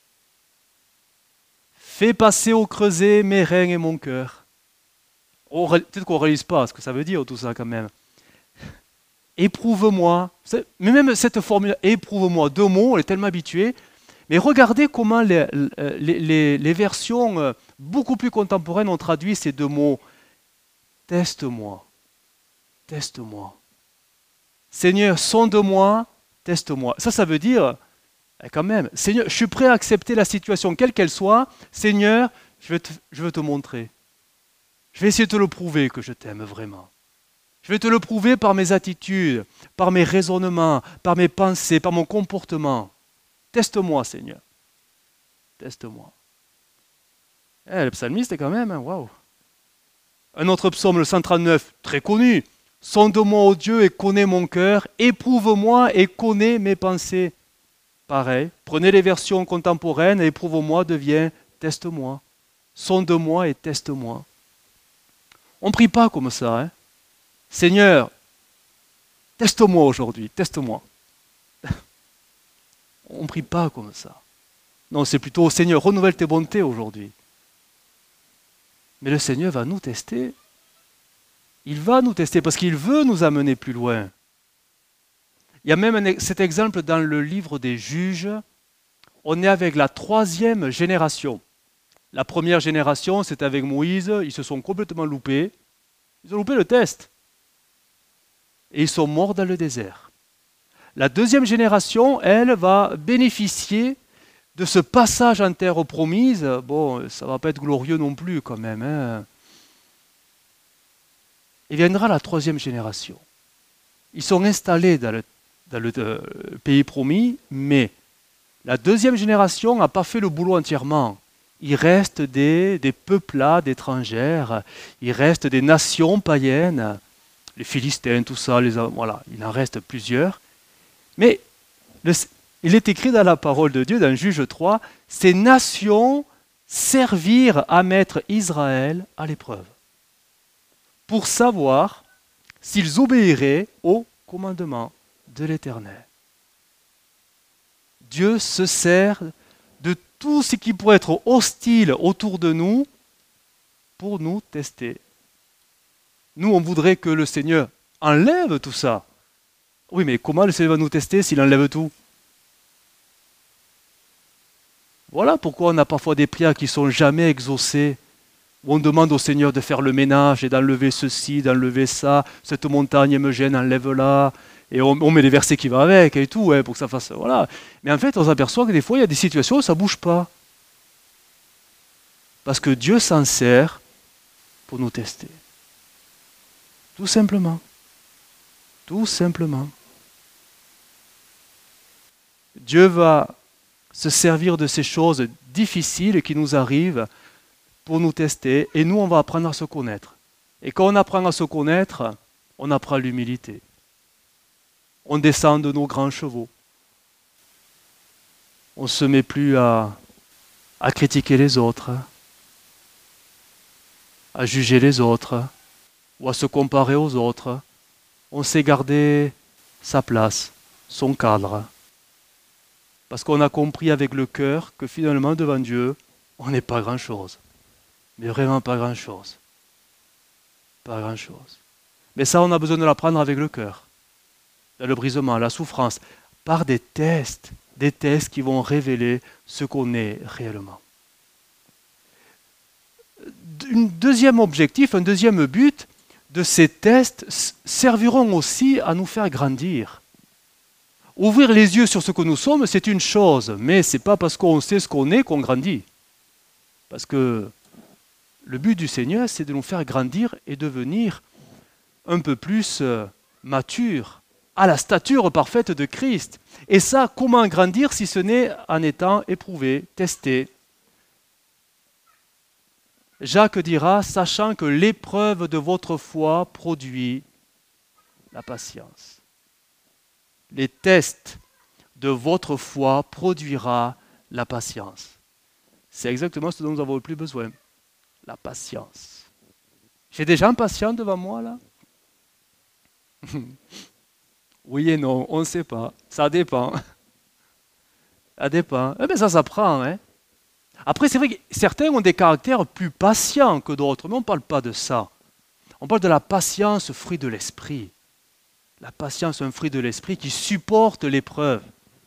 fais passer au creuset mes reins et mon cœur. Oh, peut-être qu'on ne réalise pas ce que ça veut dire tout ça quand même. Éprouve-moi. Mais même cette formule, éprouve-moi, deux mots, on est tellement habitué. Mais regardez comment les, les, les, les versions beaucoup plus contemporaines ont traduit ces deux mots. Teste-moi. Teste-moi. Seigneur, sonde-moi, teste-moi. Ça, ça veut dire, Et quand même, Seigneur, je suis prêt à accepter la situation, quelle qu'elle soit. Seigneur, je vais te, je veux te montrer. Je vais essayer de te le prouver que je t'aime vraiment. Je vais te le prouver par mes attitudes, par mes raisonnements, par mes pensées, par mon comportement. Teste-moi, Seigneur. Teste-moi. Eh, le psalmiste est quand même, hein, waouh. Un autre psaume, le cent trente-neuf, très connu. Sonde-moi, ô Dieu, et connais mon cœur. Éprouve-moi et connais mes pensées. Pareil, prenez les versions contemporaines et éprouve-moi devient teste-moi. Sonde-moi et teste-moi. On ne prie pas comme ça, hein. Seigneur, teste-moi aujourd'hui, teste-moi. On ne prie pas comme ça. Non, c'est plutôt, Seigneur, renouvelle tes bontés aujourd'hui. Mais le Seigneur va nous tester. Il va nous tester parce qu'il veut nous amener plus loin. Il y a même un, cet exemple dans le livre des Juges. On est avec la troisième génération. La première génération, c'est avec Moïse. Ils se sont complètement loupés. Ils ont loupé le test. Et ils sont morts dans le désert. La deuxième génération, elle, va bénéficier de ce passage en terre promise. Bon, ça ne va pas être glorieux non plus quand même. Hein. Et viendra la troisième génération. Ils sont installés dans le, dans le euh, pays promis, mais la deuxième génération n'a pas fait le boulot entièrement. Il reste des, des peuplades étrangères, il reste des nations païennes, les Philistins, tout ça, les, voilà, il en reste plusieurs. Mais le, il est écrit dans la parole de Dieu, dans Juge trois, ces nations servirent à mettre Israël à l'épreuve, pour savoir s'ils obéiraient au commandement de l'Éternel. Dieu se sert de tout ce qui pourrait être hostile autour de nous pour nous tester. Nous, on voudrait que le Seigneur enlève tout ça. Oui, mais comment le Seigneur va nous tester s'il enlève tout? Voilà pourquoi on a parfois des prières qui ne sont jamais exaucées, où on demande au Seigneur de faire le ménage et d'enlever ceci, d'enlever ça, cette montagne me gêne, enlève-la, et on, on met les versets qui vont avec et tout, hein, pour que ça fasse... Voilà. Mais en fait, on s'aperçoit que des fois, il y a des situations où ça ne bouge pas. Parce que Dieu s'en sert pour nous tester. Tout simplement. Tout simplement. Dieu va se servir de ces choses difficiles qui nous arrivent pour nous tester, et nous, on va apprendre à se connaître. Et quand on apprend à se connaître, on apprend l'humilité. On descend de nos grands chevaux. On ne se met plus à, à critiquer les autres, à juger les autres, ou à se comparer aux autres. On sait garder sa place, son cadre. Parce qu'on a compris avec le cœur que finalement, devant Dieu, on n'est pas grand-chose. Mais vraiment pas grand-chose. Pas grand-chose. Mais ça, on a besoin de l'apprendre avec le cœur. Dans le brisement, la souffrance, par des tests, des tests qui vont révéler ce qu'on est réellement. Un deuxième objectif, un deuxième but de ces tests serviront aussi à nous faire grandir. Ouvrir les yeux sur ce que nous sommes, c'est une chose, mais ce n'est pas parce qu'on sait ce qu'on est qu'on grandit. Parce que le but du Seigneur, c'est de nous faire grandir et devenir un peu plus euh, matures, à la stature parfaite de Christ. Et ça, comment grandir si ce n'est en étant éprouvé, testé? Jacques dira, sachant que l'épreuve de votre foi produit la patience. Les tests de votre foi produira la patience. C'est exactement ce dont nous avons le plus besoin. La patience. J'ai des gens patients devant moi, là? Oui et non, on ne sait pas. Ça dépend. Ça dépend. Eh bien, ça s'apprend, hein. Après, c'est vrai que certains ont des caractères plus patients que d'autres, mais on ne parle pas de ça. On parle de la patience, fruit de l'esprit. La patience, un fruit de l'esprit qui supporte l'épreuve.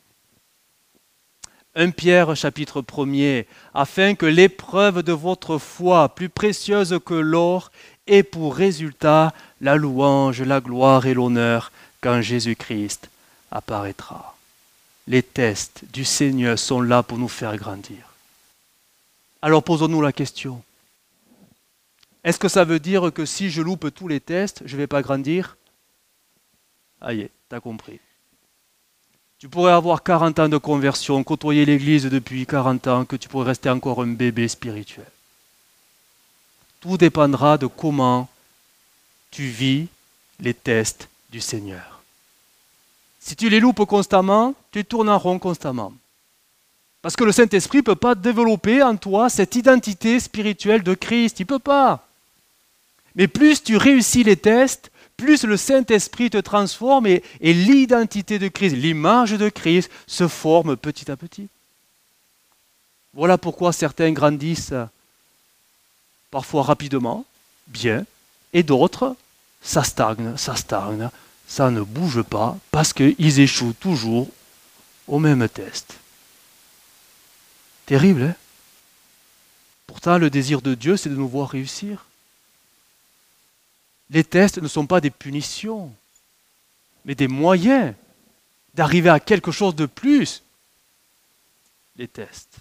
premier Pierre, chapitre premier, afin que l'épreuve de votre foi, plus précieuse que l'or, ait pour résultat la louange, la gloire et l'honneur quand Jésus-Christ apparaîtra. les tests du Seigneur sont là pour nous faire grandir. Alors posons-nous la question. Est-ce que ça veut dire que si je loupe tous les tests, je ne vais pas grandir? Ah y est, t'as compris. Tu pourrais avoir quarante ans de conversion, côtoyer l'Église depuis quarante ans, que tu pourrais rester encore un bébé spirituel. Tout dépendra de comment tu vis les tests du Seigneur. Si tu les loupes constamment, tu tournes en rond constamment. Parce que le Saint-Esprit ne peut pas développer en toi cette identité spirituelle de Christ. Il ne peut pas. Mais plus tu réussis les tests, plus le Saint-Esprit te transforme et, et l'identité de Christ, l'image de Christ se forme petit à petit. Voilà pourquoi certains grandissent parfois rapidement, bien, et d'autres, ça stagne, ça stagne, ça ne bouge pas parce qu'ils échouent toujours au même test. Terrible, hein? Pourtant, le désir de Dieu, c'est de nous voir réussir. Les tests ne sont pas des punitions, mais des moyens d'arriver à quelque chose de plus. Les tests.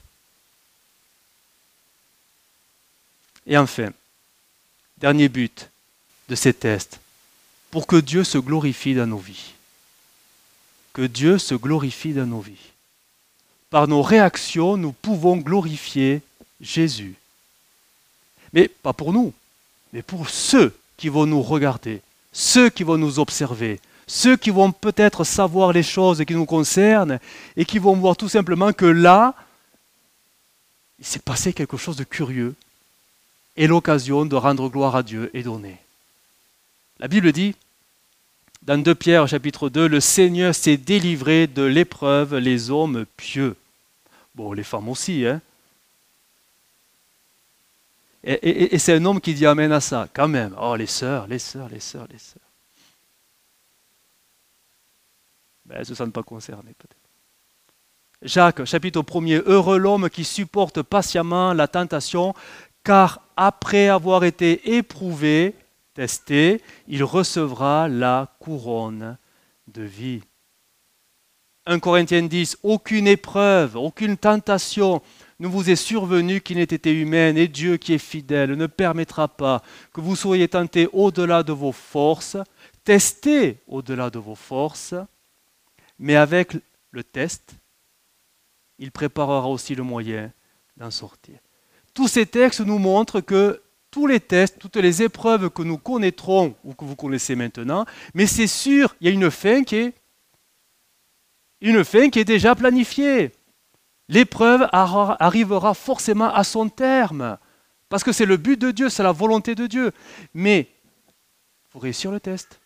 Et enfin, dernier but de ces tests, pour que Dieu se glorifie dans nos vies. Que Dieu se glorifie dans nos vies. Par nos réactions, nous pouvons glorifier Jésus. Mais pas pour nous, mais pour ceux qui vont nous regarder, ceux qui vont nous observer, ceux qui vont peut-être savoir les choses qui nous concernent et qui vont voir tout simplement que là, il s'est passé quelque chose de curieux et l'occasion de rendre gloire à Dieu est donnée. La Bible dit, dans deux Pierre chapitre deux, le Seigneur s'est délivré de l'épreuve les hommes pieux. Bon, les femmes aussi, hein. Et, et, et c'est un homme qui dit amen à ça, quand même. Oh, les sœurs, les sœurs, les sœurs, les sœurs. Ben, elles ne se sentent pas concernées, peut-être. Jacques, chapitre premier, heureux l'homme qui supporte patiemment la tentation, car après avoir été éprouvé, testé, il recevra la couronne de vie. un Corinthiens dix, aucune épreuve, aucune tentation ne vous est survenue qui n'ait été humaine, et Dieu qui est fidèle ne permettra pas que vous soyez tentés au-delà de vos forces, testés au-delà de vos forces, mais avec le test, il préparera aussi le moyen d'en sortir. Tous ces textes nous montrent que tous les tests, toutes les épreuves que nous connaîtrons ou que vous connaissez maintenant, mais c'est sûr, il y a une fin qui est, une fin qui est déjà planifiée. L'épreuve arrivera forcément à son terme, parce que c'est le but de Dieu, c'est la volonté de Dieu. Mais il faut réussir le test.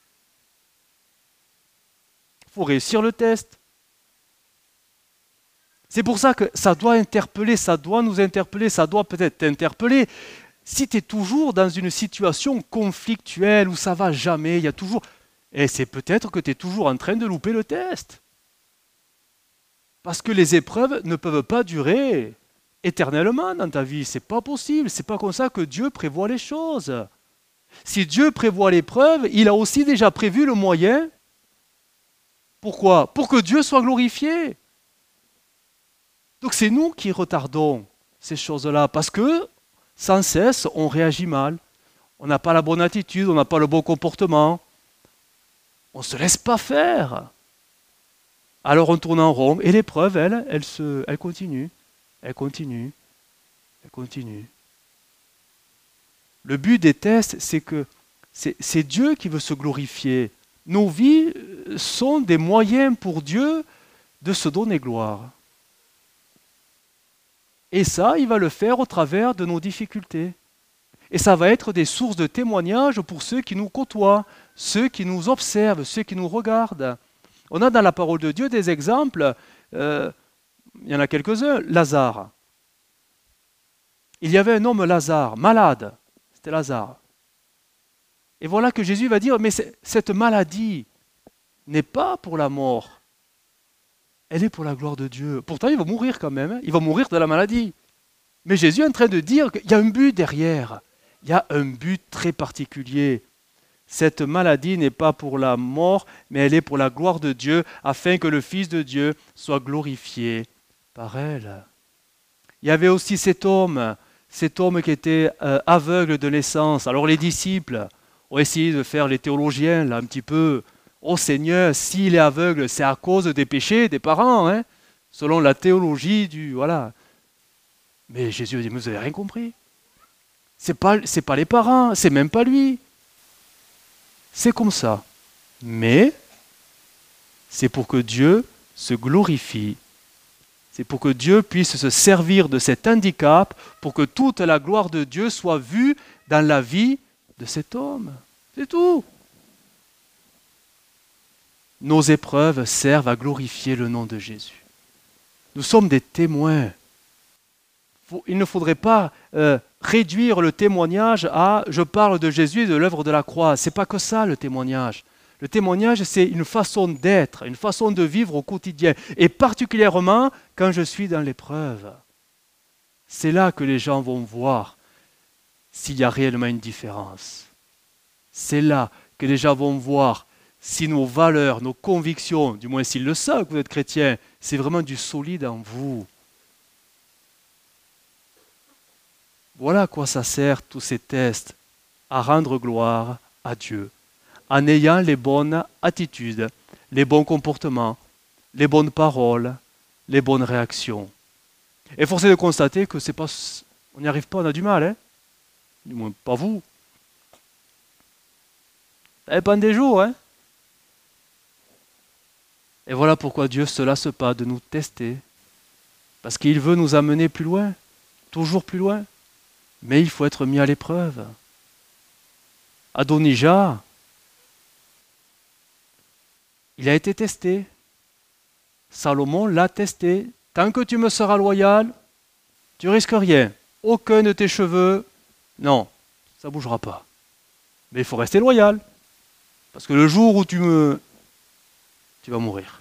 Il faut réussir le test. C'est pour ça que ça doit interpeller, ça doit nous interpeller, ça doit peut-être t'interpeller. Si tu es toujours dans une situation conflictuelle où ça ne va jamais, il y a toujours... Et c'est peut-être que tu es toujours en train de louper le test. Parce que les épreuves ne peuvent pas durer éternellement dans ta vie. Ce n'est pas possible. Ce n'est pas comme ça que Dieu prévoit les choses. Si Dieu prévoit l'épreuve, il a aussi déjà prévu le moyen. Pourquoi? Pour que Dieu soit glorifié. Donc c'est nous qui retardons ces choses-là. Parce que sans cesse, on réagit mal. On n'a pas la bonne attitude, on n'a pas le bon comportement. On ne se laisse pas faire. Alors on tourne en rond et l'épreuve, elle, elle, se, elle continue, elle continue, elle continue. Le but des tests, c'est que c'est, c'est Dieu qui veut se glorifier. Nos vies sont des moyens pour Dieu de se donner gloire. Et ça, il va le faire au travers de nos difficultés. Et ça va être des sources de témoignages pour ceux qui nous côtoient, ceux qui nous observent, ceux qui nous regardent. On a dans la parole de Dieu des exemples, euh, il y en a quelques-uns, Lazare. Il y avait un homme Lazare, malade, c'était Lazare. Et voilà que Jésus va dire, mais cette maladie n'est pas pour la mort, elle est pour la gloire de Dieu. Pourtant, il va mourir quand même, hein, il va mourir de la maladie. Mais Jésus est en train de dire qu'il y a un but derrière, il y a un but très particulier. Cette maladie n'est pas pour la mort, mais elle est pour la gloire de Dieu, afin que le Fils de Dieu soit glorifié par elle. Il y avait aussi cet homme, cet homme qui était euh, aveugle de naissance. Alors les disciples ont essayé de faire les théologiens, là, un petit peu. Oh Seigneur, s'il est aveugle, c'est à cause des péchés des parents, hein, selon la théologie du... Voilà. Mais Jésus a dit, mais vous n'avez rien compris. Ce n'est pas, c'est pas les parents, c'est même pas lui. C'est comme ça. Mais c'est pour que Dieu se glorifie. C'est pour que Dieu puisse se servir de cet handicap pour que toute la gloire de Dieu soit vue dans la vie de cet homme. C'est tout. Nos épreuves servent à glorifier le nom de Jésus. Nous sommes des témoins. Il ne faudrait pas euh, réduire le témoignage à « je parle de Jésus et de l'œuvre de la croix ». Ce n'est pas que ça le témoignage. Le témoignage, c'est une façon d'être, une façon de vivre au quotidien, et particulièrement quand je suis dans l'épreuve. C'est là que les gens vont voir s'il y a réellement une différence. C'est là que les gens vont voir si nos valeurs, nos convictions, du moins s'ils le savent que vous êtes chrétien, c'est vraiment du solide en vous. Voilà à quoi ça sert tous ces tests, à rendre gloire à Dieu, en ayant les bonnes attitudes, les bons comportements, les bonnes paroles, les bonnes réactions. Et force est de constater que c'est pas, on n'y arrive pas, on a du mal, hein? Du moins pas vous. Ça dépend des jours, hein? Et voilà pourquoi Dieu ne se lasse pas de nous tester, parce qu'il veut nous amener plus loin, toujours plus loin. Mais il faut être mis à l'épreuve. Adonijah, il a été testé. Salomon l'a testé. Tant que tu me seras loyal, tu risques rien. Aucun de tes cheveux, non, ça ne bougera pas. Mais il faut rester loyal. Parce que le jour où tu me... tu vas mourir.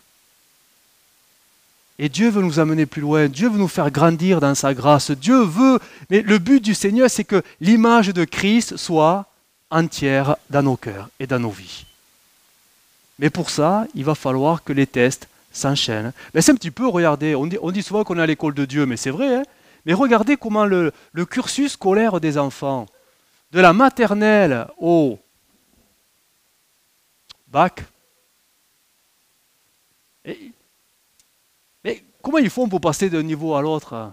Et Dieu veut nous amener plus loin. Dieu veut nous faire grandir dans sa grâce. Dieu veut... Mais le but du Seigneur, c'est que l'image de Christ soit entière dans nos cœurs et dans nos vies. Mais pour ça, il va falloir que les tests s'enchaînent. Mais c'est un petit peu, regardez, on dit, on dit souvent qu'on est à l'école de Dieu, mais c'est vrai, hein, mais regardez comment le, le cursus scolaire des enfants, de la maternelle au bac, et, mais comment ils font pour passer d'un niveau à l'autre?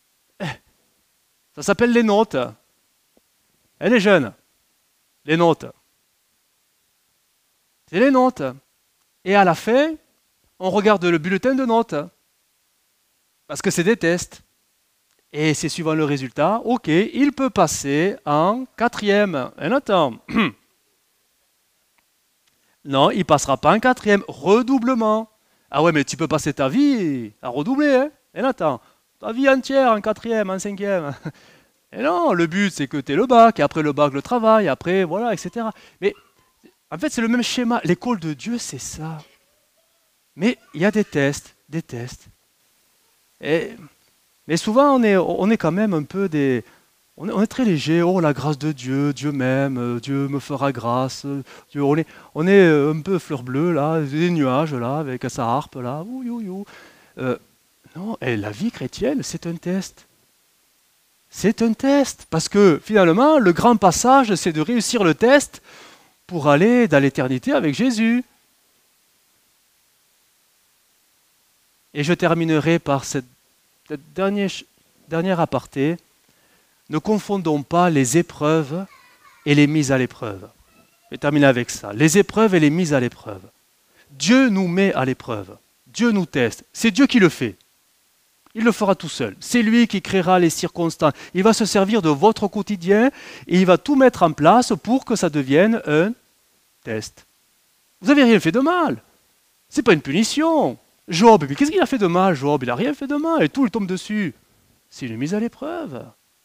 Ça s'appelle les notes. Elle est jeune. Les notes. C'est les notes. Et à la fin, on regarde le bulletin de notes. Parce que c'est des tests. Et c'est suivant le résultat. Ok, il peut passer en quatrième. Et attends. Non, il ne passera pas en quatrième. Redoublement. Ah ouais, mais tu peux passer ta vie à redoubler. Hein. Et attends. Ta vie entière en quatrième, en cinquième. Et non, le but c'est que tu aies le bac, et après le bac le travail, après voilà, et cetera. Mais en fait c'est le même schéma. L'école de Dieu c'est ça. Mais il y a des tests, des tests. Et, mais souvent on est, on est quand même un peu des... On est, on est très léger. Oh la grâce de Dieu, Dieu m'aime, Dieu me fera grâce. Dieu, on, est, on est un peu fleur bleue là, des nuages là, avec sa harpe là. Ouh, ouh, ouh. Euh, non, et la vie chrétienne c'est un test. C'est un test, parce que finalement, le grand passage, c'est de réussir le test pour aller dans l'éternité avec Jésus. Et je terminerai par cette, cette dernière, dernière aparté. Ne confondons pas les épreuves et les mises à l'épreuve. Je vais terminer avec ça. Les épreuves et les mises à l'épreuve. Dieu nous met à l'épreuve. Dieu nous teste. C'est Dieu qui le fait. Il le fera tout seul. C'est lui qui créera les circonstances. Il va se servir de votre quotidien et il va tout mettre en place pour que ça devienne un test. Vous n'avez rien fait de mal. Ce n'est pas une punition. Job, mais qu'est-ce qu'il a fait de mal, Job? Il n'a rien fait de mal et tout lui tombe dessus. C'est une mise à l'épreuve.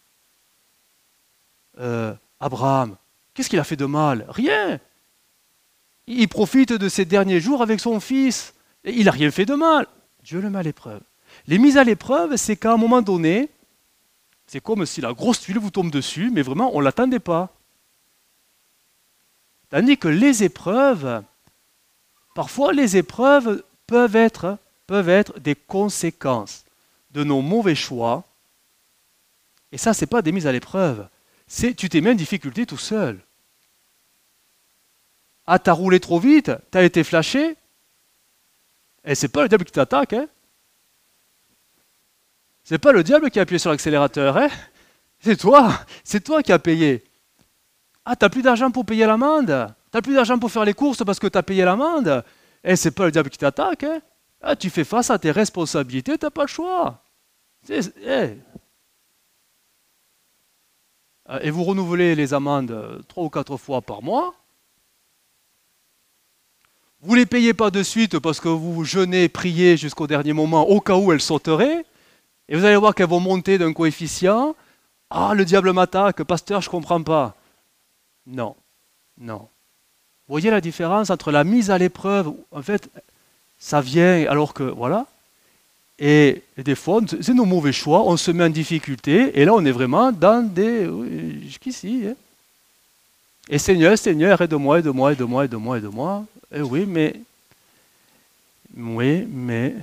Euh, Abraham, qu'est-ce qu'il a fait de mal? Rien. Il profite de ses derniers jours avec son fils. Et il n'a rien fait de mal. Dieu le met à l'épreuve. Les mises à l'épreuve, c'est qu'à un moment donné, c'est comme si la grosse tuile vous tombe dessus, mais vraiment, on ne l'attendait pas. Tandis que les épreuves, parfois les épreuves peuvent être, peuvent être des conséquences de nos mauvais choix. Et ça, ce n'est pas des mises à l'épreuve. C'est, tu t'es mis en difficulté tout seul. Ah, t'as roulé trop vite, t'as été flashé. Et c'est pas le diable qui t'attaque, hein. C'est pas le diable qui a appuyé sur l'accélérateur, hein. C'est toi, c'est toi qui as payé. Ah, t'as plus d'argent pour payer l'amende. T'as plus d'argent pour faire les courses parce que t'as payé l'amende. Et c'est pas le diable qui t'attaque, hein. Ah, tu fais face à tes responsabilités, t'as pas le choix. C'est, hey. Et vous renouvelez les amendes trois ou quatre fois par mois. Vous ne les payez pas de suite parce que vous jeûnez, priez jusqu'au dernier moment au cas où elles sauteraient. Et vous allez voir qu'elles vont monter d'un coefficient. Ah, le diable m'attaque, pasteur, je ne comprends pas. Non, non. Vous voyez la différence entre la mise à l'épreuve, en fait, ça vient alors que, voilà. Et, et des fois, c'est nos mauvais choix, on se met en difficulté, et là, on est vraiment dans des... Oui, jusqu'ici. Hein. Et Seigneur, Seigneur, aide-moi, aide-moi, aide-moi, aide-moi, aide-moi. Eh oui, mais... Oui, mais...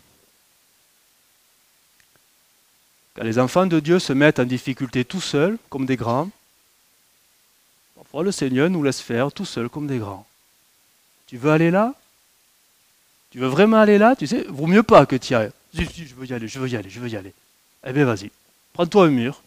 Quand les enfants de Dieu se mettent en difficulté tout seuls, comme des grands, parfois le Seigneur nous laisse faire tout seuls, comme des grands. Tu veux aller là? Tu veux vraiment aller là? Tu sais, vaut mieux pas que tu y ailles. Je, je veux y aller, je veux y aller, je veux y aller. Eh bien, vas-y. Prends-toi un mur.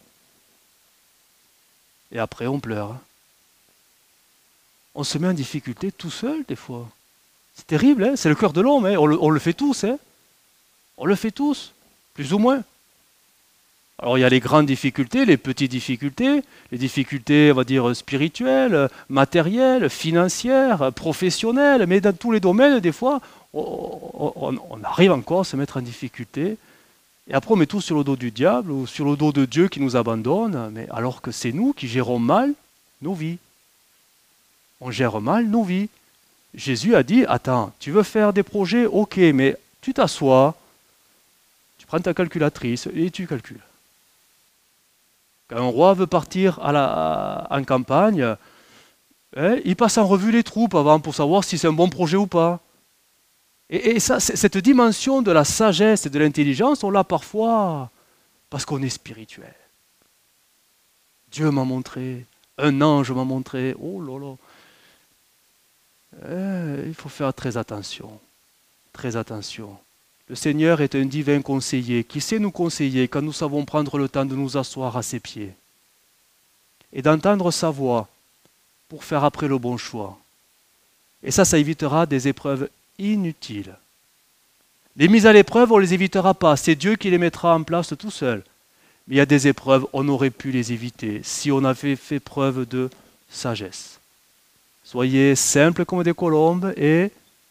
Et après, on pleure. On se met en difficulté tout seul, des fois. C'est terrible, hein? C'est le cœur de l'homme. Hein? On, le, on le fait tous. Hein? On le fait tous, plus ou moins. Alors, il y a les grandes difficultés, les petites difficultés, les difficultés, on va dire, spirituelles, matérielles, financières, professionnelles. Mais dans tous les domaines, des fois, on, on, on arrive encore à se mettre en difficulté. Et après, on met tout sur le dos du diable ou sur le dos de Dieu qui nous abandonne, mais alors que c'est nous qui gérons mal nos vies. On gère mal nos vies. Jésus a dit, attends, tu veux faire des projets? Ok, mais tu t'assois, tu prends ta calculatrice et tu calcules. Quand un roi veut partir à la, en campagne, hein, il passe en revue les troupes avant pour savoir si c'est un bon projet ou pas. Et, et ça, cette dimension de la sagesse et de l'intelligence, on l'a parfois parce qu'on est spirituel. Dieu m'a montré, un ange m'a montré, oh là là. Eh, il faut faire très attention, très attention. Le Seigneur est un divin conseiller qui sait nous conseiller quand nous savons prendre le temps de nous asseoir à ses pieds et d'entendre sa voix pour faire après le bon choix. Et ça, ça évitera des épreuves inutiles. Les mises à l'épreuve, on ne les évitera pas, c'est Dieu qui les mettra en place tout seul. Mais il y a des épreuves, on aurait pu les éviter si on avait fait preuve de sagesse. Soyez simples comme des colombes et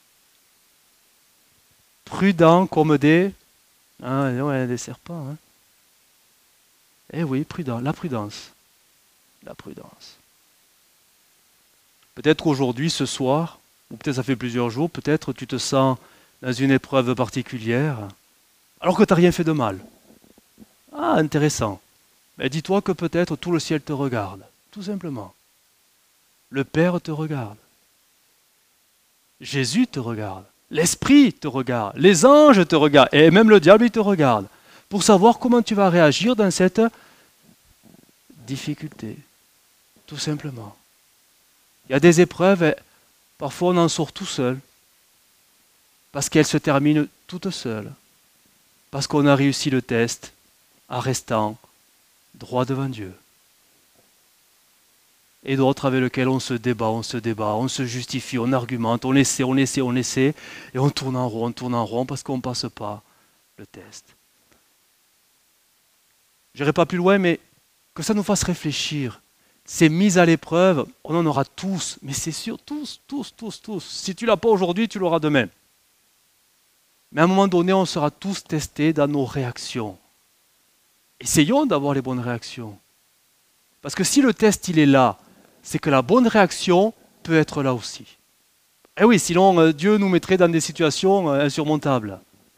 prudents comme des, hein, ouais, des serpents. Hein. Eh oui, prudent, la prudence. La prudence. Peut-être qu'aujourd'hui, ce soir, ou peut-être ça fait plusieurs jours, peut-être tu te sens dans une épreuve particulière, alors que tu n'as rien fait de mal. Ah, intéressant. Mais dis-toi que peut-être tout le ciel te regarde, tout simplement. Le Père te regarde. Jésus te regarde. L'Esprit te regarde. Les anges te regardent. Et même le diable, il te regarde. Pour savoir comment tu vas réagir dans cette difficulté. Tout simplement. Il y a des épreuves, parfois on en sort tout seul. Parce qu'elles se terminent toutes seules. Parce qu'on a réussi le test en restant droit devant Dieu. Et d'autres avec lesquels on se débat, on se débat, on se justifie, on argumente, on essaie, on essaie, on essaie, et on tourne en rond, on tourne en rond parce qu'on ne passe pas le test. Je n'irai pas plus loin, mais que ça nous fasse réfléchir. Ces mises à l'épreuve, on en aura tous, mais c'est sûr, tous, tous, tous, tous. Si tu ne l'as pas aujourd'hui, tu l'auras demain. Mais à un moment donné, on sera tous testés dans nos réactions. Essayons d'avoir les bonnes réactions. Parce que si le test, il est là, c'est que la bonne réaction peut être là aussi. Eh oui, sinon euh, Dieu nous mettrait dans des situations euh, insurmontables.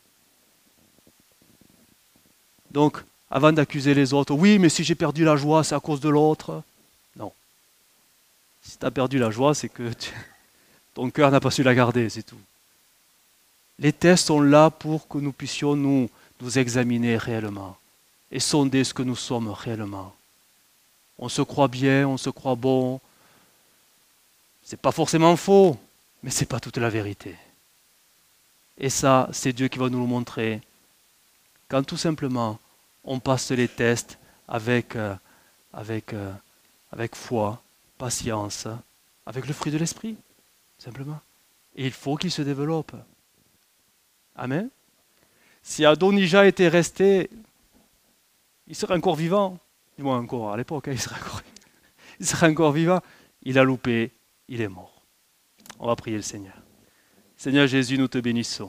Donc, avant d'accuser les autres, oui, mais si j'ai perdu la joie, c'est à cause de l'autre. Non. Si tu as perdu la joie, c'est que tu- ton cœur n'a pas su la garder, c'est tout. Les tests sont là pour que nous puissions nous, nous examiner réellement et sonder ce que nous sommes réellement. On se croit bien, on se croit bon. C'est pas forcément faux, mais c'est pas toute la vérité. Et ça, c'est Dieu qui va nous le montrer quand tout simplement on passe les tests avec, euh, avec, euh, avec foi, patience, avec le fruit de l'esprit, simplement. Et il faut qu'il se développe. Amen. Si Adonijah était resté, il serait encore vivant. Du moins encore à l'époque, hein, il, serait encore, il serait encore vivant. Il a loupé, il est mort. On va prier le Seigneur. Seigneur Jésus, nous te bénissons.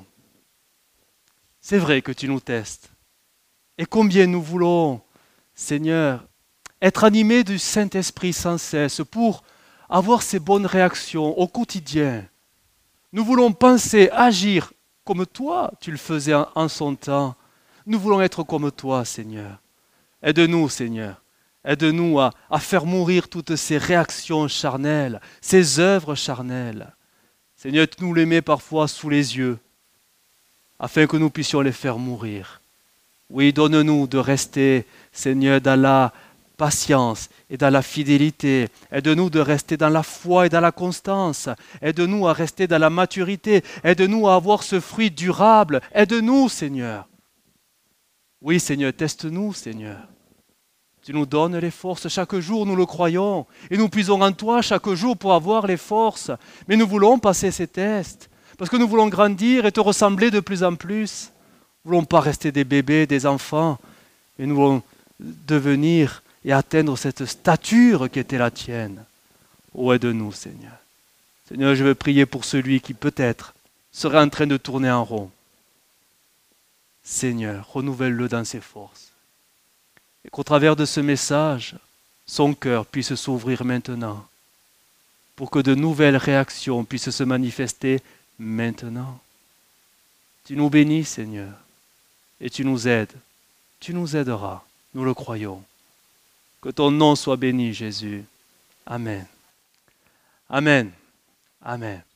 C'est vrai que tu nous testes. Et combien nous voulons, Seigneur, être animés du Saint-Esprit sans cesse pour avoir ces bonnes réactions au quotidien. Nous voulons penser, agir comme toi, tu le faisais en, en son temps. Nous voulons être comme toi, Seigneur. Aide-nous, Seigneur. Aide-nous à, à faire mourir toutes ces réactions charnelles, ces œuvres charnelles. Seigneur, tu nous les mets parfois sous les yeux, afin que nous puissions les faire mourir. Oui, donne-nous de rester, Seigneur, dans la patience et dans la fidélité. Aide-nous de rester dans la foi et dans la constance. Aide-nous à rester dans la maturité. Aide-nous à avoir ce fruit durable. Aide-nous, Seigneur. Oui, Seigneur, teste-nous, Seigneur. Tu nous donnes les forces chaque jour, nous le croyons. Et nous puisons en toi chaque jour pour avoir les forces. Mais nous voulons passer ces tests. Parce que nous voulons grandir et te ressembler de plus en plus. Nous ne voulons pas rester des bébés, des enfants. Mais nous voulons devenir et atteindre cette stature qui était la tienne. Oh, aide-nous, Seigneur. Seigneur, je veux prier pour celui qui peut-être serait en train de tourner en rond. Seigneur, renouvelle-le dans ses forces. Et qu'au travers de ce message, son cœur puisse s'ouvrir maintenant, pour que de nouvelles réactions puissent se manifester maintenant. Tu nous bénis, Seigneur, et tu nous aides. Tu nous aideras, nous le croyons. Que ton nom soit béni, Jésus. Amen. Amen. Amen.